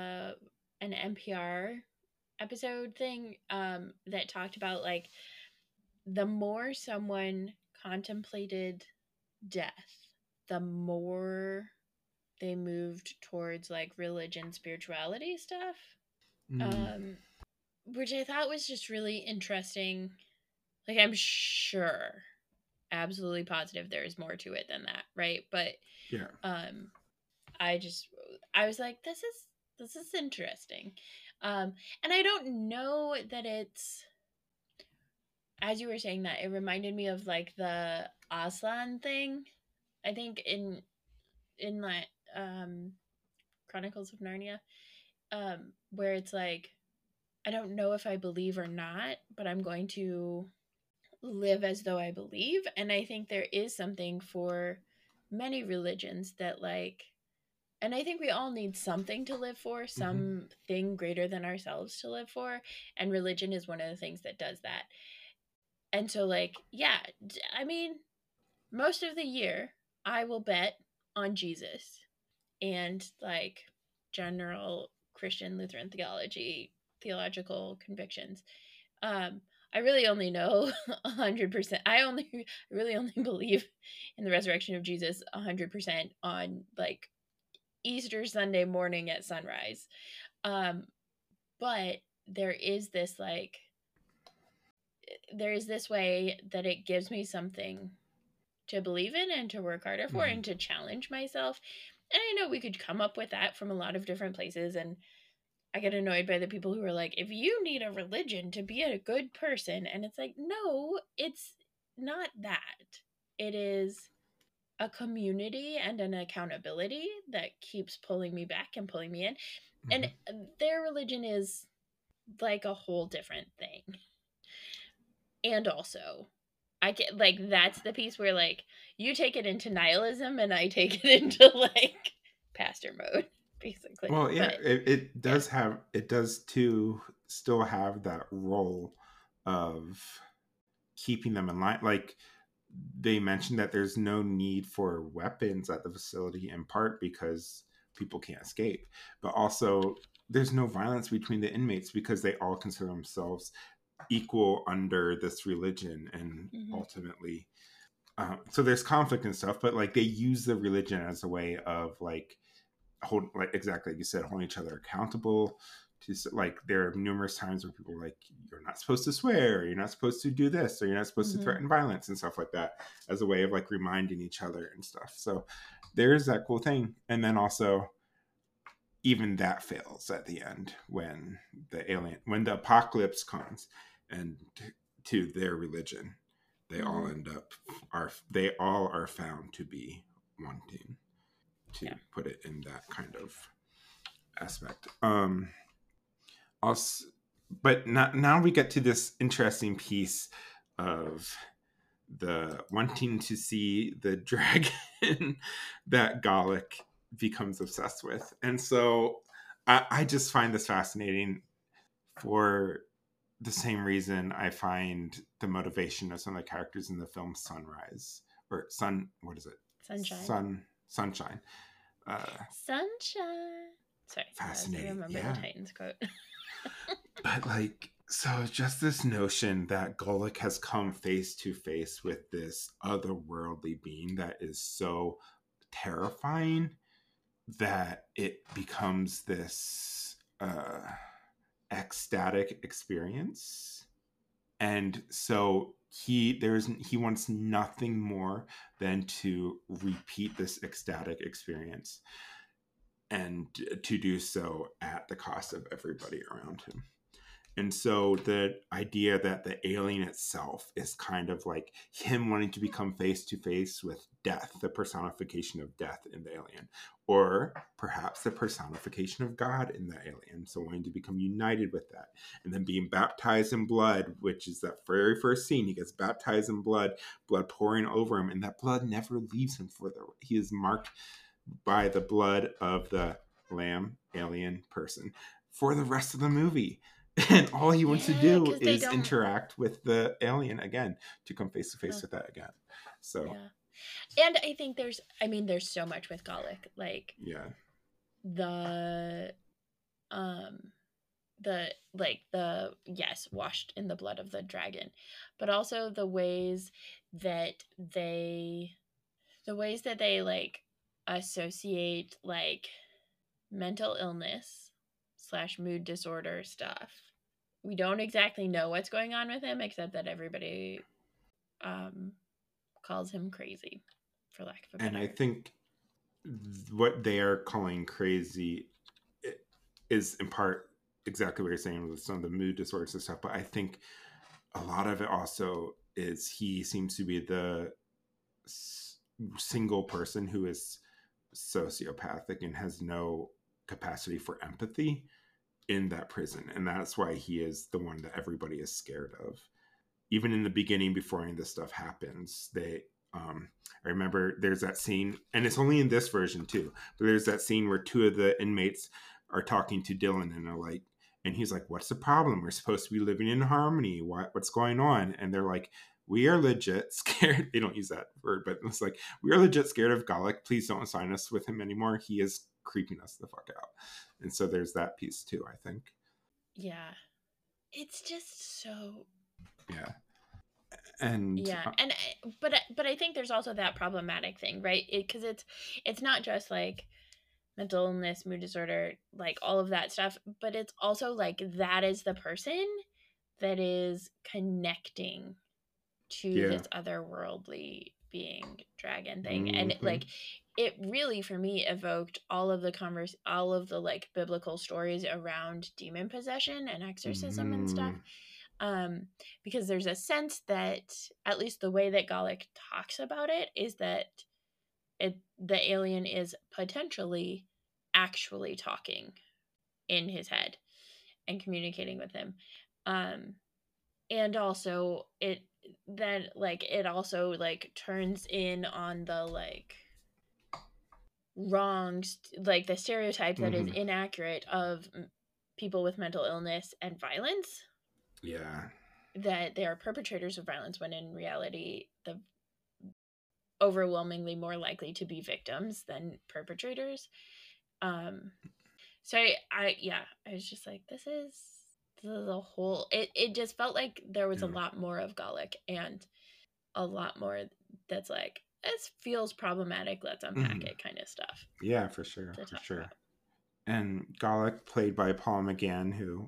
an NPR episode thing that talked about like the more someone contemplated death, the more they moved towards like religion, spirituality stuff. Mm. Um, which I thought was just really interesting. Like I'm sure, absolutely positive there is more to it than that, right? But Yeah. um I just I was like, this is interesting. Um and I don't know that it's as you were saying that, it reminded me of like the Aslan thing. I think in like Chronicles of Narnia, where it's like, I don't know if I believe or not, but I'm going to live as though I believe. And I think there is something for many religions that like and I think we all need something to live for, Mm-hmm. something greater than ourselves to live for, and religion is one of the things that does that. And so like, yeah, I mean, most of the year I will bet on Jesus and like general Christian Lutheran theology, theological convictions. Um, I really only know 100%. Really only believe in the resurrection of Jesus 100% on like Easter Sunday morning at sunrise. Um, but there is this like there is this way that it gives me something to believe in and to work harder for Mm-hmm. and to challenge myself. And I know we could come up with that from a lot of different places. And I get annoyed by the people who are like, if you need a religion to be a good person. And it's like, no, it's not that. It is a community and an accountability that keeps pulling me back and pulling me in. And Mm-hmm. their religion is like a whole different thing. And also, I get like that's the piece where like you take it into nihilism and I take it into like pastor mode, basically. Well, yeah, But it yeah. does have it does too still have that role of keeping them in line. Like they mentioned that there's no need for weapons at the facility in part because people can't escape, but also there's no violence between the inmates because they all consider themselves equal under this religion and Mm-hmm. ultimately so there's conflict and stuff, but like they use the religion as a way of like hold like exactly like you said, holding each other accountable. To like there are numerous times where people are like, you're not supposed to swear, or you're not supposed to do this, or you're not supposed to Mm-hmm. threaten violence and stuff like that, as a way of like reminding each other and stuff. So there's that cool thing, and then also even that fails at the end when the apocalypse comes and to their religion. they all end up are found to be wanting, to put it in that kind of aspect. Also, but now we get to this interesting piece of the wanting to see the dragon that Gallic becomes obsessed with. And so I just find this fascinating for the same reason I find the motivation of some of the characters in the film Sunrise or what is it? Sunshine. Sunshine. Sorry. Fascinating. I remember the Titans quote. But like, so just this notion that Golek has come face to face with this otherworldly being that is so terrifying that it becomes this ecstatic experience. And so he wants nothing more than to repeat this ecstatic experience, and to do so at the cost of everybody around him. And so the idea that the alien itself is kind of like him wanting to become face to face with death, the personification of death in the alien, or perhaps the personification of God in the alien. So wanting to become united with that, and then being baptized in blood, which is that very first scene. He gets baptized in blood pouring over him, and that blood never leaves him he is marked by the blood of the lamb alien person for the rest of the movie. And all he wants to do is interact with the alien again, to come face to face with that again. So, and I think there's so much with Gallic, like the washed in the blood of the dragon, but also the ways that they like associate like mental illness / mood disorder stuff. We don't exactly know what's going on with him, except that everybody calls him crazy, for lack of a better. And I think what they are calling crazy is in part exactly what you're saying with some of the mood disorders and stuff. But I think a lot of it also is he seems to be the single person who is sociopathic and has no capacity for empathy in that prison, and that's why he is the one that everybody is scared of. Even in the beginning, before any of this stuff happens, I remember there's that scene, and it's only in this version too, but there's that scene where two of the inmates are talking to Dylan and are like, and he's like, what's the problem? We're supposed to be living in harmony. What's going on? And they're like, we are legit scared. They don't use that word, but it's like, we are legit scared of Gallic. Please don't assign us with him anymore. He is creeping us the fuck out. And so there's that piece too, I think. Yeah. It's just so... Yeah. And... Yeah. But I think there's also that problematic thing, right? Because it's not just like mental illness, mood disorder, like all of that stuff, but it's also like that is the person that is connecting to this otherworldly being dragon thing. Mm-hmm. And like it really for me evoked all of the like biblical stories around demon possession and exorcism and stuff, because there's a sense that at least the way that Gallic talks about it is that the alien is potentially actually talking in his head and communicating with him, and also it also like turns in on the like wrongs, like the stereotype that is inaccurate of people with mental illness and violence. Yeah, that they are perpetrators of violence, when in reality the overwhelmingly more likely to be victims than perpetrators. So I was just like, this is a whole, it just felt like there was a lot more of Gallic and a lot more that's like, this feels problematic, let's unpack it kind of stuff. Yeah, for sure. About. And Gallic, played by Paul McGann, who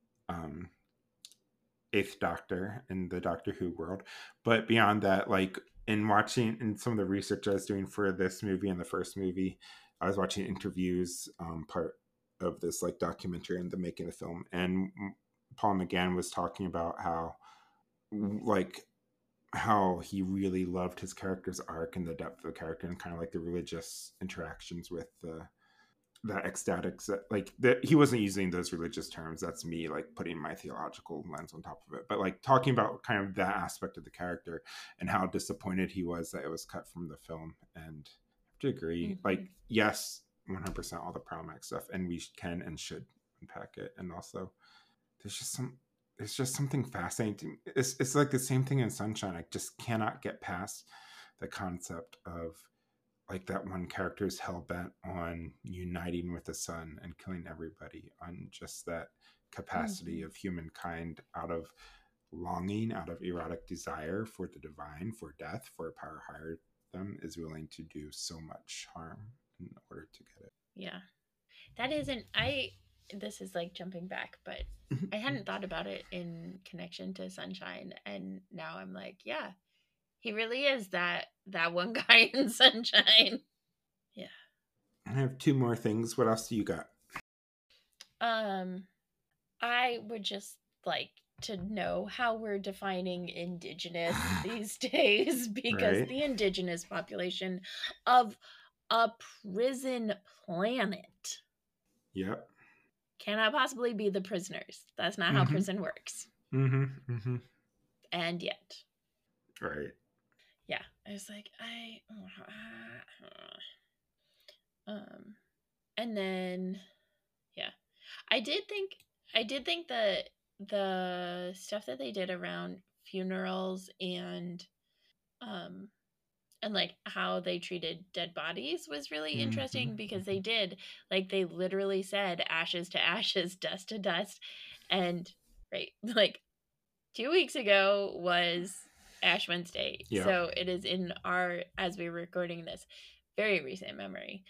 Eighth Doctor in the Doctor Who world. But beyond that, like in watching in some of the research I was doing for this movie and the first movie, I was watching interviews, part of this like documentary and the making of the film, and Paul McGann was talking about how like how he really loved his character's arc and the depth of the character, and kind of like the religious interactions with that ecstatic like that. He wasn't using those religious terms. That's me like putting my theological lens on top of it, but like talking about kind of that aspect of the character and how disappointed he was that it was cut from the film. And I have to agree, like, yes, 100% all the problematic stuff, and we can and should unpack it. And also there's just something fascinating. It's like the same thing in Sunshine. I just cannot get past the concept of like that one character is hell bent on uniting with the sun and killing everybody, on just that capacity of humankind out of longing, out of erotic desire for the divine, for death, for a power higher them, is willing to do so much harm in order to get it. Yeah. That isn't, this is like jumping back, but I hadn't thought about it in connection to Sunshine. And now I'm like, yeah, he really is that one guy in Sunshine. Yeah. I have two more things. What else do you got? I would just like to know how we're defining indigenous these days, because the indigenous population of a prison planet, yep, cannot possibly be the prisoners. That's not how prison works. And yet, right. Yeah, I was like, and then, yeah, I did think that the stuff that they did around funerals and like how they treated dead bodies was really interesting, because they did, like, they literally said ashes to ashes, dust to dust. And right, like 2 weeks ago was Ash Wednesday. Yep. So it is in our, as we were recording this, very recent memory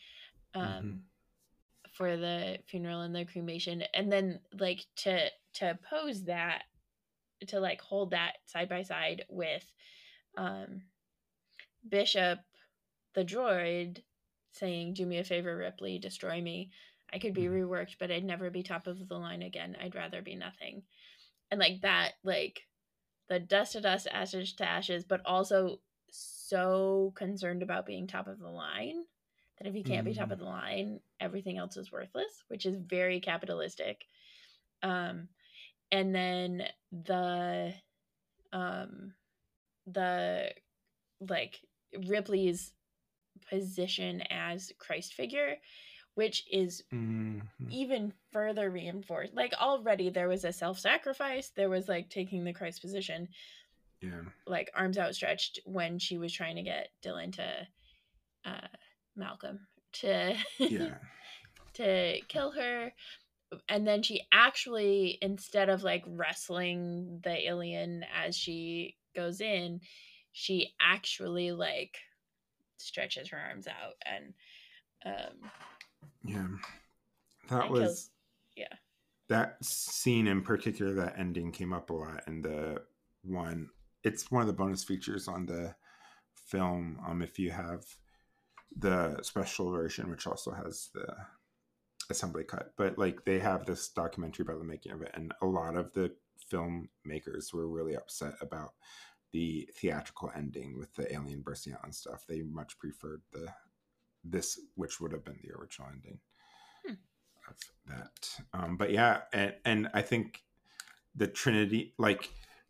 for the funeral and the cremation. And then like to pose that, to like hold that side by side with Bishop the droid saying, "Do me a favor, Ripley, destroy me. I could be reworked, but I'd never be top of the line again. I'd rather be nothing." And like that, like the dust to dust, ashes to ashes, but also so concerned about being top of the line that if you can't be top of the line, everything else is worthless, which is very capitalistic. And then the like Ripley's position as Christ figure, which is even further reinforced. Like already there was a self-sacrifice, there was like taking the Christ position, like arms outstretched when she was trying to get Dylan to Malcolm to to kill her. And then she actually, instead of like wrestling the alien as she goes in, she actually like stretches her arms out and that was that scene in particular. That ending came up a lot in the one. It's one of the bonus features on the film. If you have the special version, which also has the assembly cut, but like they have this documentary about the making of it, and a lot of the filmmakers were really upset about the theatrical ending with the alien bursting out and stuff. They much preferred this, which would have been the original ending of that. But yeah, and I think the Trinity, like,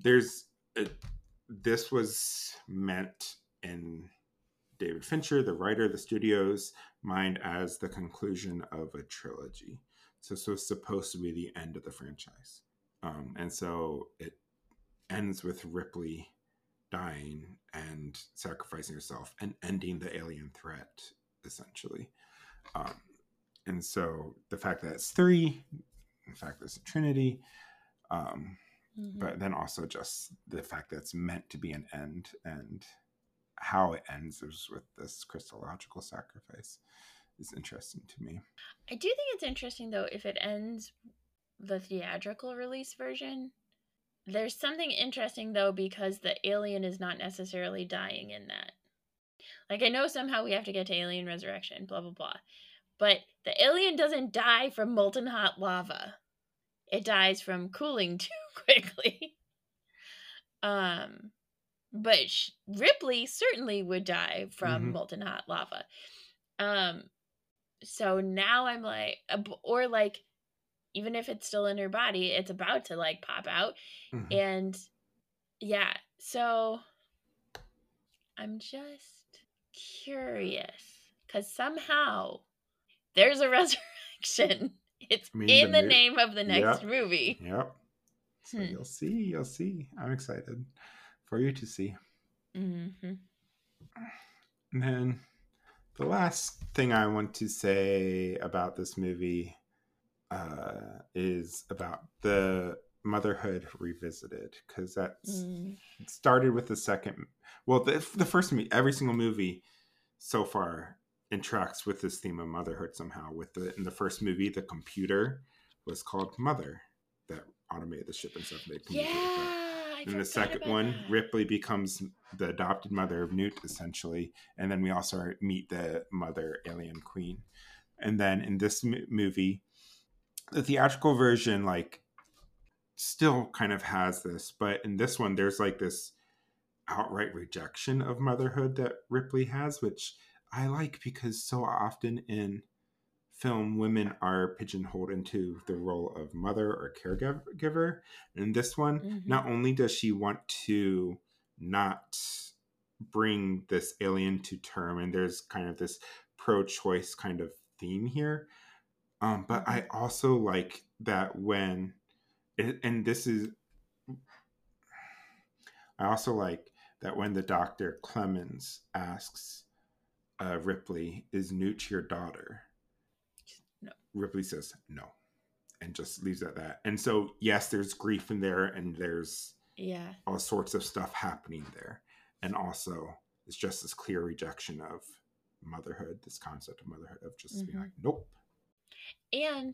this was meant in David Fincher, the writer, the studio's mind, as the conclusion of a trilogy. So this was supposed to be the end of the franchise. And so it ends with Ripley dying and sacrificing herself and ending the alien threat, essentially. And so the fact that it's 3, the fact that it's a Trinity, but then also just the fact that it's meant to be an end, and how it ends is with this Christological sacrifice is interesting to me. I do think it's interesting though if it ends the theatrical release version. There's something interesting though, because the alien is not necessarily dying in that. Like, I know somehow we have to get to alien resurrection, blah blah blah, but the alien doesn't die from molten hot lava. It dies from cooling too quickly. but Ripley certainly would die from Mm-hmm. molten hot lava. So now I'm like, or like, even if it's still in her body, it's about to like pop out. Mm-hmm. And yeah, so I'm just curious because somehow there's a resurrection. It's I mean, in the name of the next Yep. movie. Yep. So Hmm. you'll see. You'll see. I'm excited for you to see. Mm-hmm. And then the last thing I want to say about this movie is about the motherhood revisited, because that's started with the second. Well, the first movie, every single movie so far interacts with this theme of motherhood somehow. With in the first movie, the computer was called Mother that automated the ship and stuff. They communicated with that. I In the forgot second about one, that. Ripley becomes the adopted mother of Newt, essentially, and then we also meet the mother alien queen. And then in this movie, the theatrical version like still kind of has this, but in this one, there's like this outright rejection of motherhood that Ripley has, which I like because so often in film, women are pigeonholed into the role of mother or caregiver. In this one, Mm-hmm. not only does she want to not bring this alien to term, and there's kind of this pro-choice kind of theme here, but Mm-hmm. I also like that when, and this is, I also like that when the Dr. Clemens asks Ripley, "Is Newt your daughter?" No. Ripley says no, and just leaves it at that. And so, yes, there's grief in there, and there's Yeah. all sorts of stuff happening there, and also it's just this clear rejection of motherhood, this concept of motherhood, of just being Mm-hmm. like, nope. And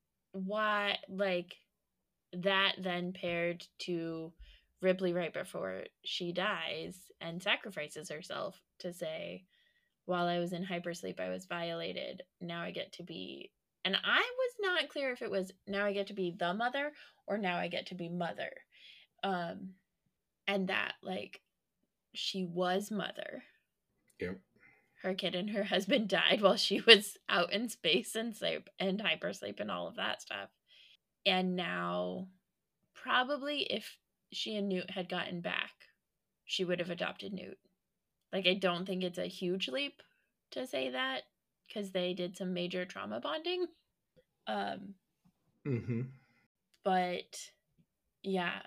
why, like, that then paired to Ripley right before she dies and sacrifices herself to say, while I was in hypersleep, I was violated. Now I get to be. And I was not clear if it was now I get to be the mother or now I get to be mother. Um, and that, like, she was mother. Yep. Her kid and her husband died while she was out in space and sleep and hypersleep and all of that stuff. And now, probably if she and Newt had gotten back, she would have adopted Newt. Like, I don't think it's a huge leap to say that because they did some major trauma bonding. Um, Mm-hmm. but yeah,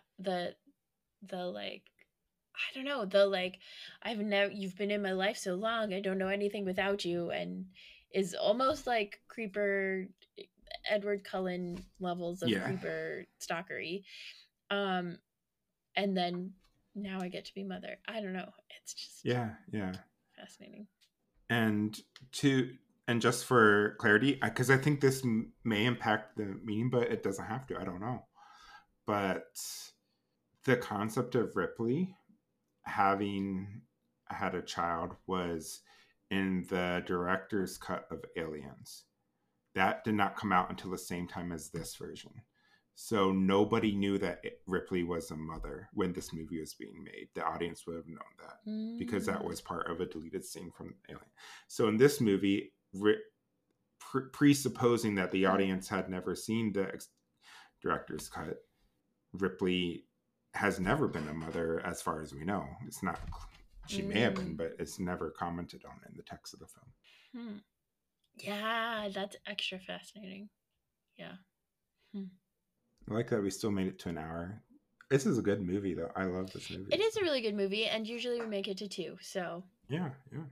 the like, I don't know, the like, I've never, you've been in my life so long, I don't know anything without you, and is almost like creeper Edward Cullen levels of Yeah. creeper stalkery. Um, and then now I get to be mother. I don't know. It's just Yeah. Yeah. fascinating. And to and just for clarity, because I think this may impact the meaning, but it doesn't have to. I don't know. But the concept of Ripley having had a child was in the director's cut of Aliens. That did not come out until the same time as this version. So nobody knew that Ripley was a mother when this movie was being made. The audience would have known that because that was part of a deleted scene from Alien. So in this movie, presupposing that the audience had never seen the director's cut, Ripley has never been a mother as far as we know. It's not, she may have been, but it's never commented on in the text of the film. Yeah, that's extra fascinating. Yeah. I like that we still made it to an hour. This is a good movie, though. I love this movie. It is a really good movie, and usually we make it to 2. So yeah.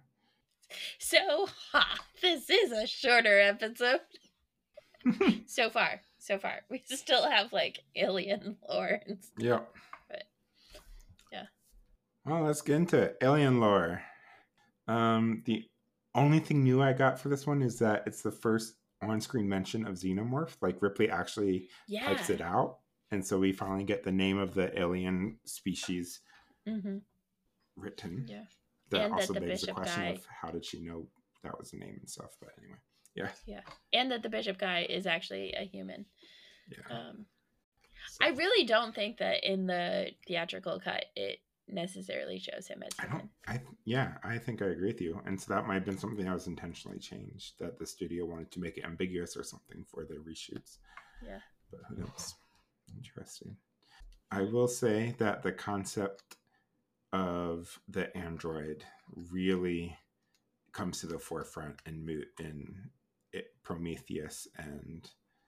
this is a shorter episode. so far, we still have like alien lore and stuff. Yeah. But yeah. Well, let's get into it. Alien lore. The only thing new I got for this one is that it's the first on-screen mention of xenomorph. Like Ripley actually types it out, and so we finally get the name of the alien species written. Yeah. That and also that the begs the bishop question guy, of how did she know that was the name and stuff. But anyway, yeah. And that the bishop guy is actually a human. Yeah. I really don't think that in the theatrical cut it necessarily shows him as I don't. human. I think I agree with you. And so that might have been something that was intentionally changed, that the studio wanted to make it ambiguous or something for their reshoots. Yeah. But who knows? Interesting. I will say that the concept of the android really comes to the forefront in Prometheus and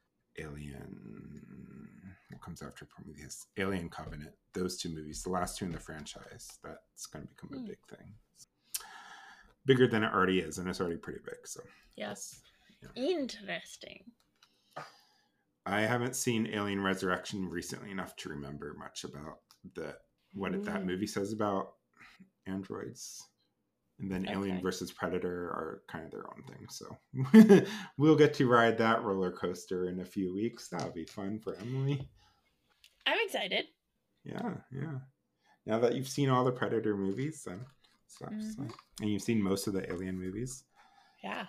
Alien. What comes after Prometheus? Alien Covenant. Those two movies, the last two in the franchise. That's going to become a big thing. Bigger than it already is, and it's already pretty big. So yes, yeah. Interesting. I haven't seen Alien Resurrection recently enough to remember much about what that movie says about androids. And then Alien versus Predator are kind of their own thing. So we'll get to ride that roller coaster in a few weeks. That'll be fun for Emily. I'm excited. Yeah. Now that you've seen all the Predator movies, and you've seen most of the Alien movies. Yeah.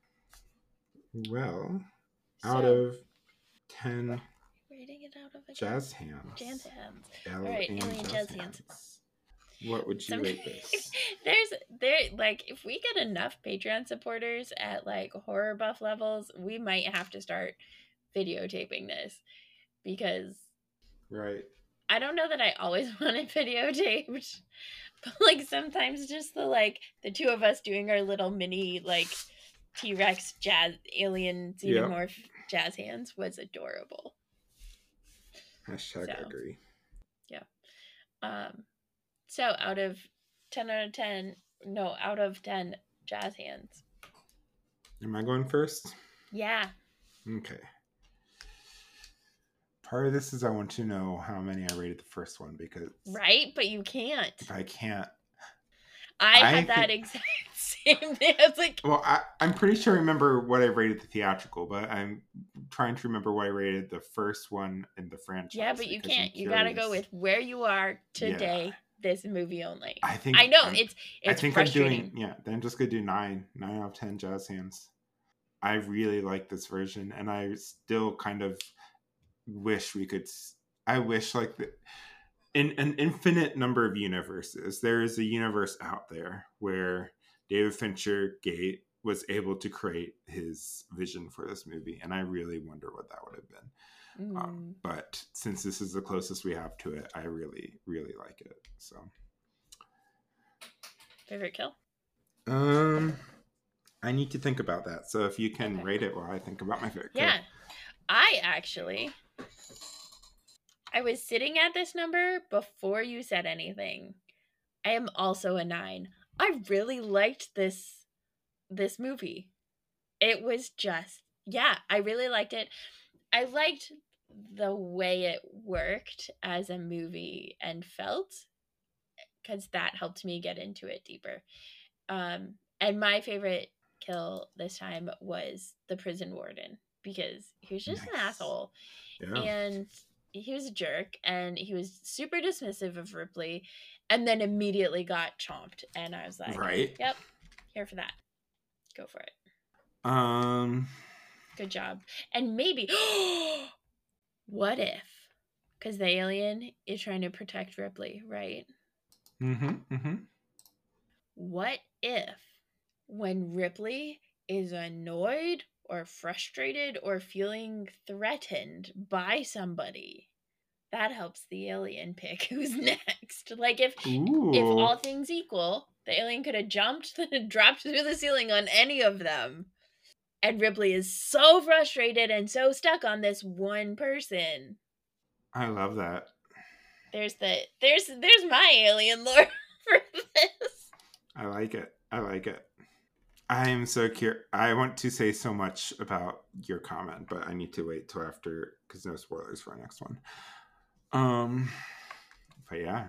Well, out of 10 rating it out of jazz hands. All right, Alien jazz hands. What would you rate this? If we get enough Patreon supporters at like horror buff levels, we might have to start videotaping this, because right, I don't know that I always want it videotaped, but like sometimes just the two of us doing our little mini like T-Rex jazz alien xenomorph jazz hands was adorable. #agree. Yeah. So out of 10 jazz hands. Am I going first? Yeah. Okay. Part of this is I want to know how many I rated the first one, because right, but you can't. I can't. I had that exact same thing. I was like, well, I'm pretty sure I remember what I rated the theatrical, but I'm trying to remember what I rated the first one in the franchise. Yeah, but you can't. You gotta go with where you are today. Yeah. This movie only. I know it's I think frustrating. Then I'm just gonna do 9 out of 10 jazz hands. I really like this version, and I still kind of wish we could. I wish like in an infinite number of universes, there is a universe out there where David Fincher was able to create his vision for this movie, and I really wonder what that would have been. But since this is the closest we have to it, I really, really like it. So, favorite kill? I need to think about that. So if you can rate it while I think about my favorite kill. Yeah, I was sitting at this number before you said anything. I am also a 9. I really liked this movie. It was just, I really liked it. I liked the way it worked as a movie and felt, because that helped me get into it deeper. And my favorite kill this time was the prison warden, because he was just an asshole. Yeah. And he was a jerk, and he was super dismissive of Ripley, and then immediately got chomped. And I was like, right, yep, here for that. Go for it. Good job. And maybe, what if? Because the alien is trying to protect Ripley, right? What if, when Ripley is annoyed or frustrated or feeling threatened by somebody, that helps the alien pick who's next? Like if all things equal, the alien could have jumped and dropped through the ceiling on any of them. And Ripley is so frustrated and so stuck on this one person. I love that. There's my alien lore for this. I like it. I am so curious. I want to say so much about your comment, but I need to wait till after, because no spoilers for our next one. But yeah.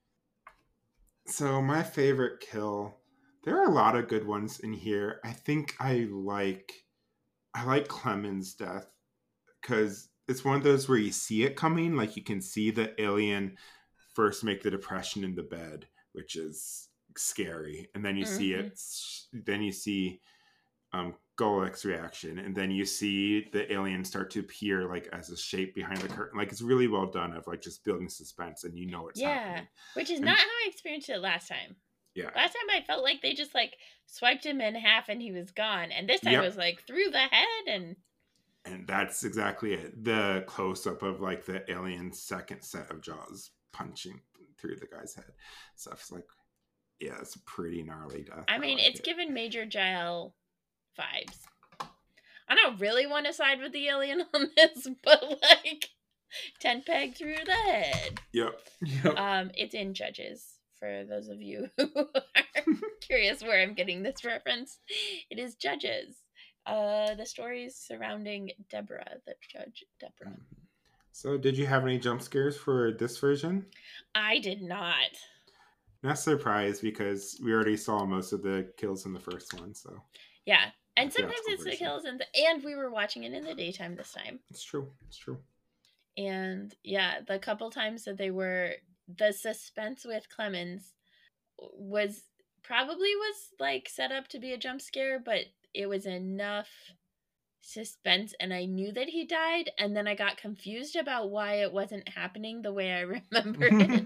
So my favorite kill, there are a lot of good ones in here. I think I like Clement's death, because it's one of those where you see it coming. Like, you can see the alien first make the depression in the bed, which is scary, and then you see it. Then you see Golik's reaction, and then you see the alien start to appear like as a shape behind the curtain. Like, it's really well done of like just building suspense, and you know what's happening. Which is And- not how I experienced it last time. Yeah. Last time I felt like they just like swiped him in half and he was gone, and this time Yep. it was like through the head And that's exactly it. The close up of like the alien's second set of jaws punching through the guy's head. Stuff's like, yeah, it's a pretty gnarly death. I mean, like it's given Major Giles vibes. I don't really want to side with the alien on this, but like 10 peg through the head. Yep. It's in Judges, for those of you who are curious where I'm getting this reference. It is Judges. The stories surrounding Deborah, the judge Deborah. So, did you have any jump scares for this version? I did not. Not surprised, because we already saw most of the kills in the first one. So Yeah, and The sometimes theatrical it's the version. kills, and we were watching it in the daytime this time. it's true. It's true. And yeah, the couple times that they were, the suspense with Clemens was like set up to be a jump scare, but it was enough suspense, and I knew that he died, and then I got confused about why it wasn't happening the way I remembered it.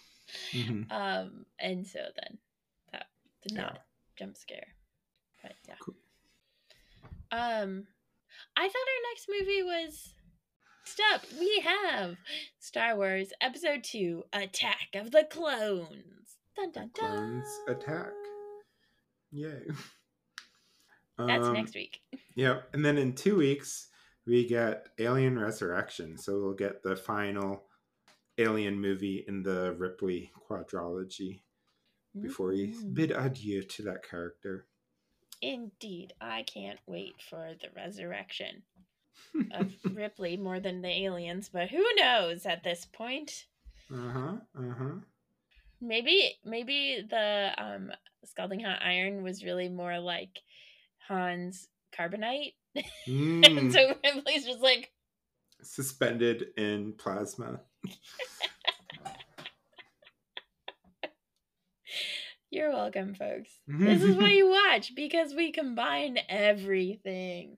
And so then that did not jump scare. But yeah. Cool. I thought our next movie was up. We have Star Wars Episode 2, Attack of the Clones. Dun dun dun. Clones attack. Yay. That's next week. Yep. And then in 2 weeks, we get Alien Resurrection. So we'll get the final Alien movie in the Ripley quadrilogy before we bid adieu to that character. Indeed. I can't wait for the resurrection of Ripley more than the aliens, but who knows at this point? Maybe the Scalding Hot Iron was really more like Han's carbonite. And so Ripley's just like suspended in plasma. You're welcome, folks. This is why you watch, because we combine everything.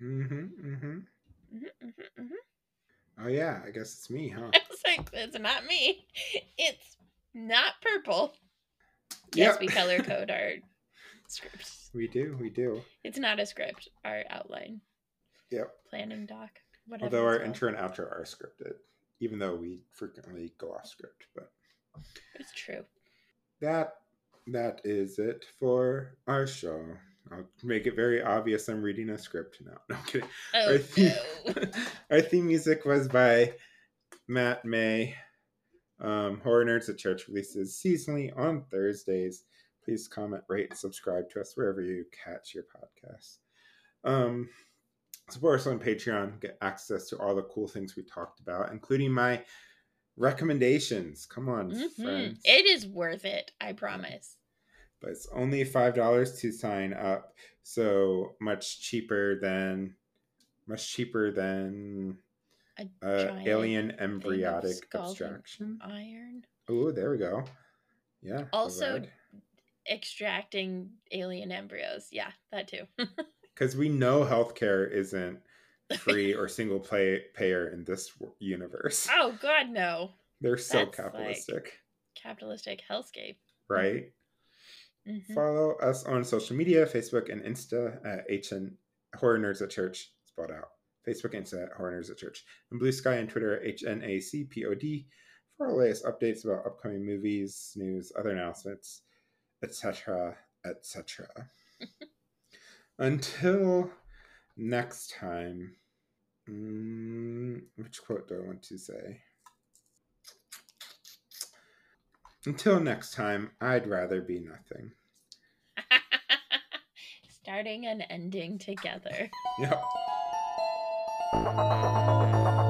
Oh yeah, I guess it's me, huh? I was like, it's not me. It's not purple. Yes, we color code our scripts. We do. It's not a script, our outline. Yep. Planning doc. Whatever. Although our intro and outro are scripted, even though we frequently go off script, but it's true. That is it for our show. I'll make it very obvious I'm reading a script now. No, I'm kidding. Our theme music was by Matt May. Horror Nerds at Church releases seasonally on Thursdays. Please comment, rate, subscribe to us wherever you catch your podcasts. Support us on Patreon. Get access to all the cool things we talked about, including my recommendations. Come on, friends. It is worth it, I promise. But it's only $5 to sign up, so much cheaper than alien embryonic abstraction. Iron. Oh, there we go. Yeah. Also, extracting alien embryos. Yeah, that too. Because we know healthcare isn't free or single payer in this universe. Oh God, no. They're so capitalistic. Like capitalistic hellscape. Right? Follow us on social media, Facebook and Insta at Horror Nerds at Church, spelled out. Facebook and Insta at Horror Nerds at Church. And Blue Sky and Twitter at HNACPOD for our latest updates about upcoming movies, news, other announcements, etc., etc. Until next time, which quote do I want to say? Until next time, I'd rather be nothing. Starting and ending together. Yep.